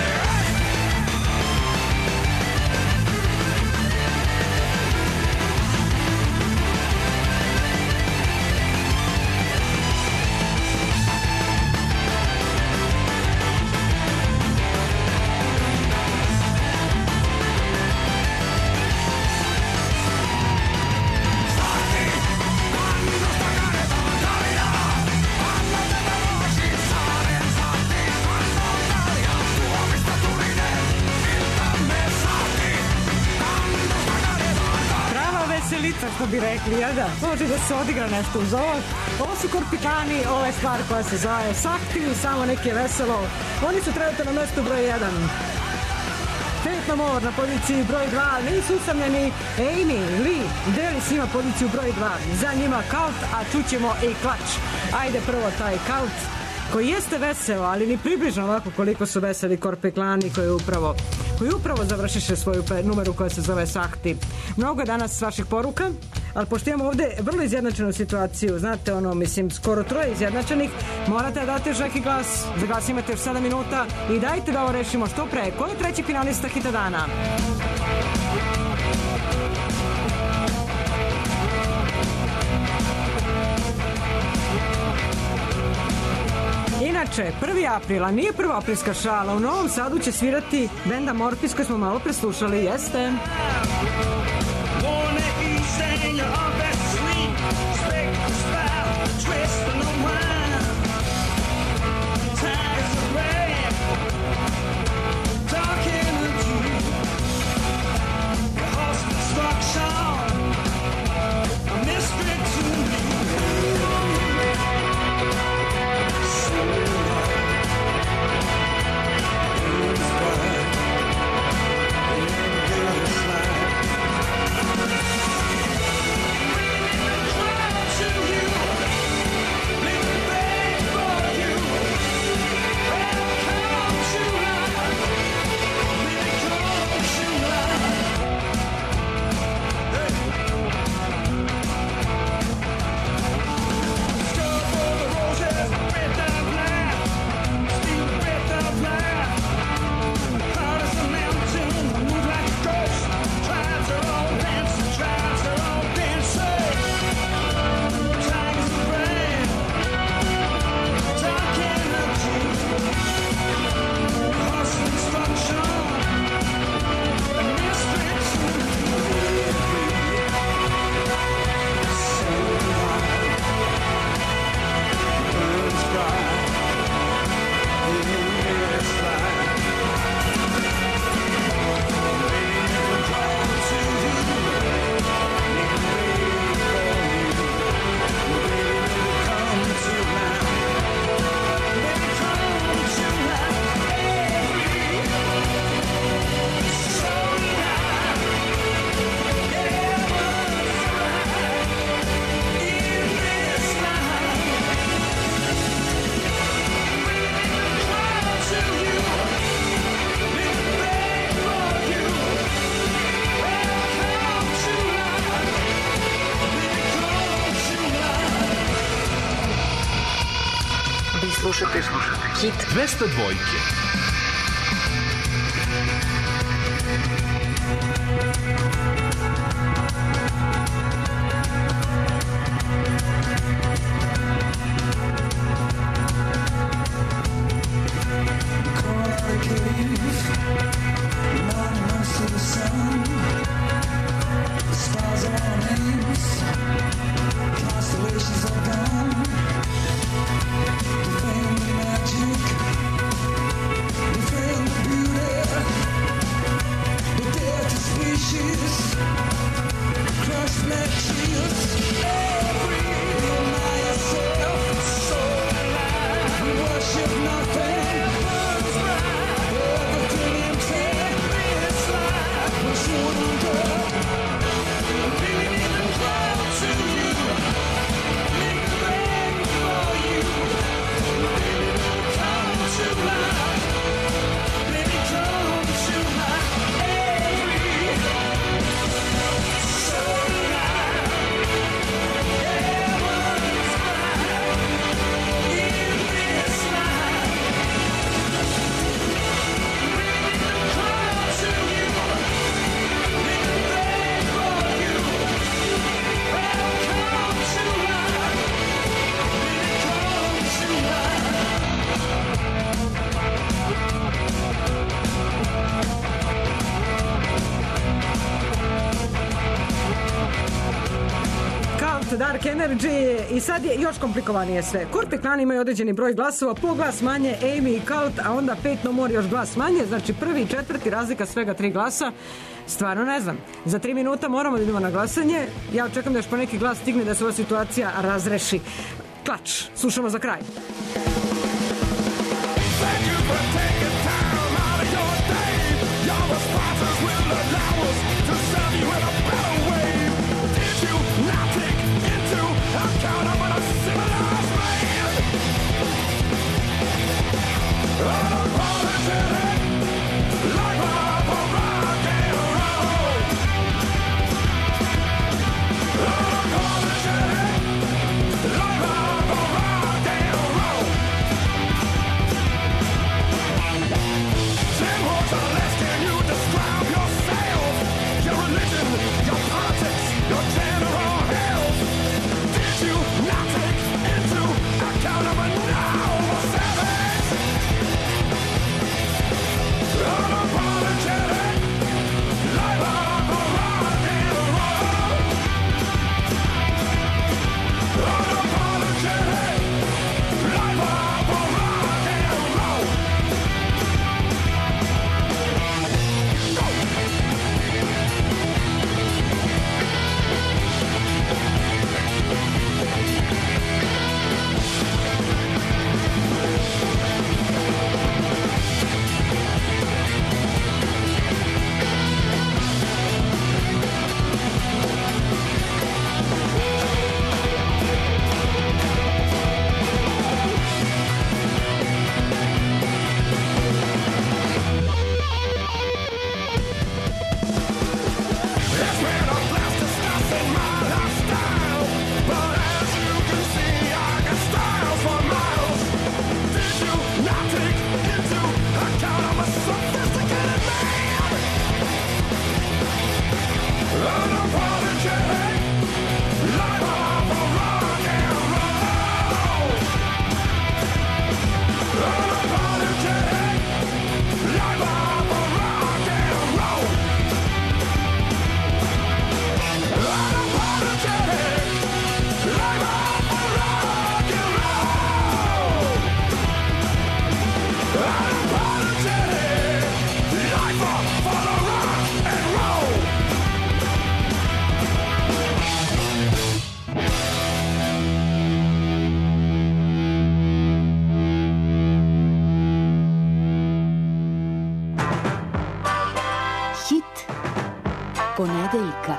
Sahti, kannusta kadetaan kaljaa, kannatettavaksi saaren sahti. Kannon kalja, Tuopista tulinen iltamme. Sahti, kannusta kadetaan kaljaa. Prava veselica, što bi rekli, jel da? Može da se odigra nešto uz ovo. Ovo su Korpiklani, ovo je stvar koja se zove Sakti, samo neke veselo. Oni su trenutno na mestu broj jedan. Faith No More na poziciji broj dva, nisu usamljeni Amy, Lee, deli s njima poziciju broj dva. Za njima Cult, a čućemo i Clutch. Ajde prvo taj Cult, koji jeste veseo, ali ni približno ovako koliko su veseli Korpiklani koji upravo koji upravo završiše svoju pe- numeru koja se zove Sakti. Mnogo je danas vaših poruka, ali pošto imamo ovde vrlo izjednačenu situaciju, znate ono, mislim, skoro troje izjednačenih, morate da date još neki glas, za glas imate još sedam minuta i dajte da ovo rešimo što pre. Ko je treći finalista hita dana? Inače, prvi april, a nije prva aprilska šala, u Novom Sadu će svirati benda Morpis koji smo malo preslušali, jeste. Worn at ease and you're up at sleep. Expect to smile, dress for no wine. Ties of red, dark in the deep. Your horse destruction, a mystery to me. It's bright, and it's light. Hit dvesta dvojke. Dark Energy i sad je još komplikovanije sve. Kurte Klan imaju određeni broj glasova, po glas manje Amy i Cult, a onda pet No More još glas manje, znači prvi i četvrti razlika svega tri glasa. Stvarno ne znam. Za tri minuta moramo da idemo na glasanje. Ja očekam da još po neki glas stigne da se ova situacija razreši. Klač, slušamo za kraj. Ponedeljka.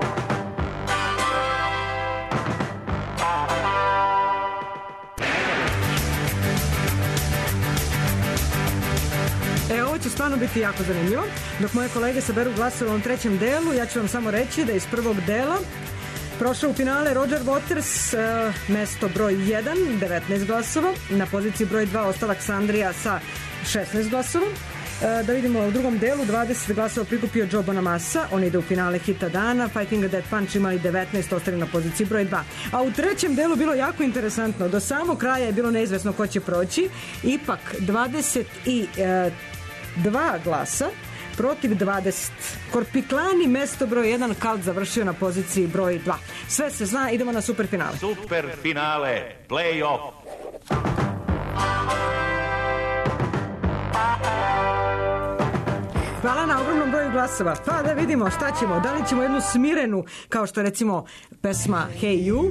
E, ovo će stvarno biti jako zanimljivo. Dok moje kolege saberu glasove u ovom trećem delu, ja ću vam samo reći da iz prvog dela Prošao u finale Roger Waters, uh, mesto broj jedan, devetnaest glasova. Na poziciji broj dva ostala Aleksandrija sa šesnaest glasova. Uh, da vidimo u drugom delu, dvadeset glasova prikupio Joe Bonamassa, on ide u finale hita dana. Fighting a Dead Punch imali devetnaest, ostali na poziciji broj dva. A u trećem delu bilo jako interesantno, do samog kraja je bilo neizvesno ko će proći. Ipak dvadeset dva glasa protiv dvadeset. Korpiklani, mesto broj jedan, Kalt završio na poziciji broj dva. Sve se zna, idemo na superfinale. Superfinale, play-off. Hvala na ogromnom broju glasova. Pa da vidimo šta ćemo. Da li ćemo jednu smirenu, kao što recimo pesma Hey You?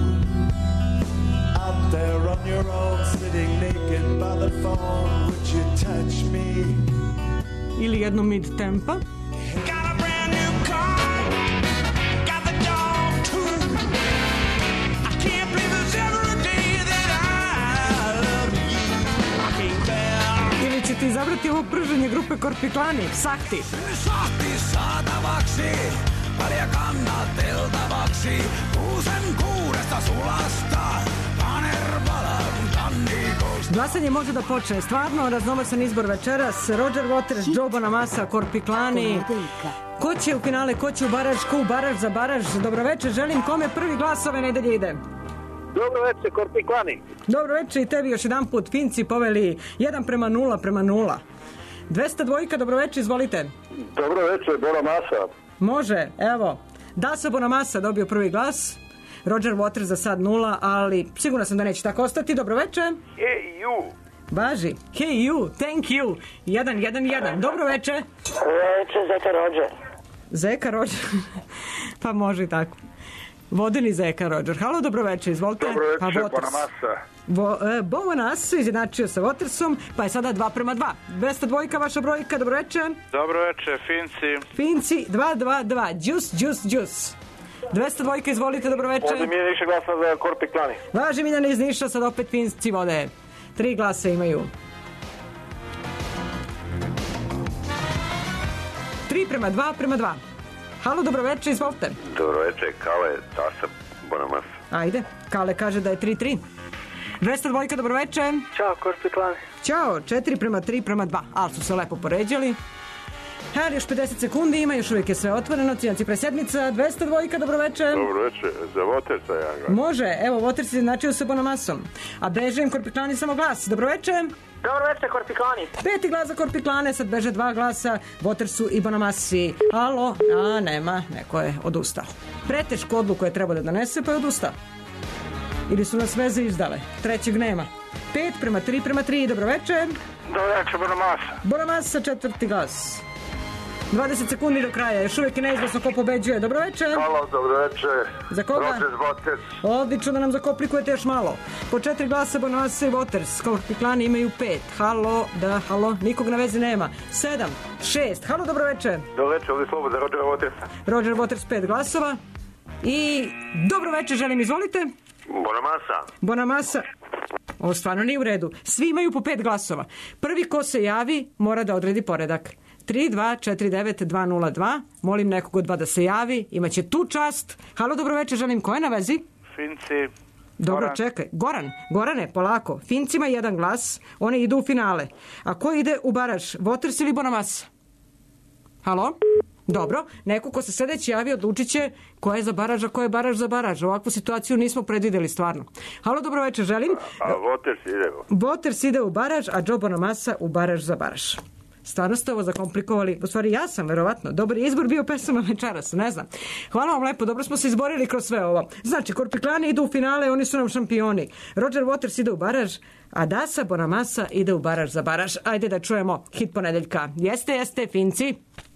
Out there on your own, sitting naked by the phone, would you touch me? Ili jednu mid-tempa? Got a brand new car, got the dog too. I can't believe there's ever a day that I love you. I can't bear. Ili ćete izabrati ovo prženje grupe Korpiklani, Sakti? Sahti saatavaksi, väliä kannateltavaksi, kuusen kuudesta sulasta, Kanervalan tannikosta. Glasanje može da počne. Stvarno raznovasan izbor večeras. Roger Waters, Joe Bonamassa, Korpiklani. Ko će u finale, ko će u baraž, ko u baraž za baraž. Dobro večer, želim kome prvi glas ove nedelje ide. Dobro večer, Korpiklani. Dobro večer i tebi još jedan put. Finci poveli jedan prema nula prema nula. dvesta dva, dobro večer, izvolite. Dobro večer, Bonamassa. Može, evo. Dasa Bonamassa dobio prvi glas. Roger Waters za sad nula, ali sigurno sam da neće tako ostati. Dobro večer. Hey you. Važi. Hey you, thank you. Jedan, jedan, jedan. Dobro večer. Večer, Zeka Roger. Zeka Roger. Pa može i tako. Vodeni Zeka Roger. Halo, dobro večer, izvolite. Dobro Pa večer, Waters. Bonamassa. Bo, e, Bonamassa izjednačio sa Watersom, pa je sada dva prema dva. dvesta dva, vaša brojka, dobro večer. Dobro večer, Finci. Finci, dva dva dva. Džus, džus, džus. dvesta dva, izvolite, dobro večer. Ovdje mi je više glasa za Korpiklani. Važi Miljana iz Niša, sad opet Finci vode. Tri glasa imaju. Tri prema dva prema dva. Halo, dobro večer, izvolite. Dobro večer, Kale, Dasa Bonamassa. Ajde, Kale kaže da je tri tri. dvesta dva, dobro večer. Ćao, Korpiklani. Ćao, četiri prema tri prema dva. Ali su se lepo poređali. Ali još pedeset sekundi ima, još uvijek je sve otvoreno. Cijanci presedmica, dvesta dva, dobro večer. Dobro večer, za Watersa ja gledam. Može, evo, Waters je značio sa Bonamassom. A beže im Korpiklani samo glas. Dobro večer. Dobro večer, Korpiklani. Peti glas za Korpiklane, sad beže dva glasa Watersu i Bonamassi. Alo, a nema, neko je odustao. Pretešku odluku je trebao da donese, pa je odustao. Ili su nas veze izdale. Trećeg nema. Pet prema tri prema tri, dobro večer. Dobro večer, Bonamassa. Bonamassa, četvrti glas. dvadeset sekundi do kraja, još uvijek je neizvesno ko pobeđuje. Dobro večer. Halo, dobro večer. Za koga? Roger Waters. Odlično da nam zakoplikujete još malo. Po četiri glasa Bonamassa i Waters. Korpiklani imaju pet. Halo, da, halo, nikog na vezi nema. Sedam, šest. Halo, dobro večer. Dobro večer, ovdje slobo za Roger Watersa. Roger Waters, pet glasova. I dobro večer, želim, izvolite. Bonamassa. Bonamassa. Ovo stvarno nije u redu. Svi imaju po pet glasova. Prvi ko se javi mora da odredi poredak. tri dva četiri devet dva nula dva. Molim nekog od dva da se javi. Imaće tu čast. Halo, dobro večer, želim, ko je na vezi? Finci. Dobro, Goran. čekaj. Goran. Gorane, polako. Finci ima jedan glas. Oni idu u finale. A ko ide u baraž? Waters ili Bonamassa? Halo? Dobro. Neko ko se sljedeći javi odlučit će ko je za baraž, a ko je baraž za baraž. Ovakvu situaciju nismo predvidjeli stvarno. Halo, dobro večer, želim. A Waters ide. Waters ide u baraž, a Joe Bonamassa u baraž za baraž. Stvarno ste ovo zakomplikovali. U stvari ja sam, verovatno. Dobar je izbor bio pesama večeras, ne znam. Hvala vam lepo, dobro smo se izborili kroz sve ovo. Znači, Korpiklani idu u finale, oni su nam šampioni. Roger Waters ide u baraž, a Dasa Bonamassa ide u baraž za baraž. Ajde da čujemo hit ponedeljka. Jeste, jeste, Finci.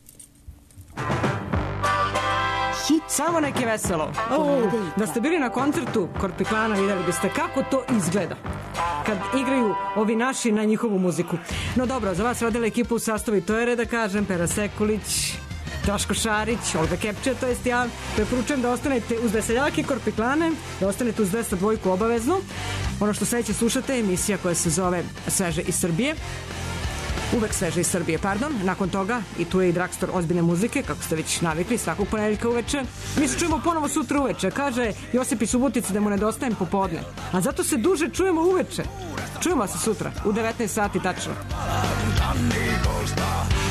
Hit. Samo neke veselo. O, da ste bili na koncertu Korpiklana, vidjeli biste kako to izgleda kad igraju ovi naši na njihovu muziku. No dobro, za vas radila ekipa u sastavu, to je red da kažem, Pera Sekulić, Daško Šarić, Olga Kepče, to jest ja. Preporučujem da ostanete uz Veseljake Korpiklane, da ostanete uz dvesta dva obavezno. Ono što sledeće slušate je emisija koja se zove Sveže iz Srbije. Uvek sveže iz Srbije, pardon. Nakon toga i tu je i Dragstor ozbiljne muzike, kako ste već navikli, svakog ponedeljka uveče. Mi se čujemo ponovo sutra uveče. Kaže Josip iz Subotice da mu nedostajem popodne. A zato se duže čujemo uveče. Čujemo se sutra u devetnaest sati tačno. Danny Costa.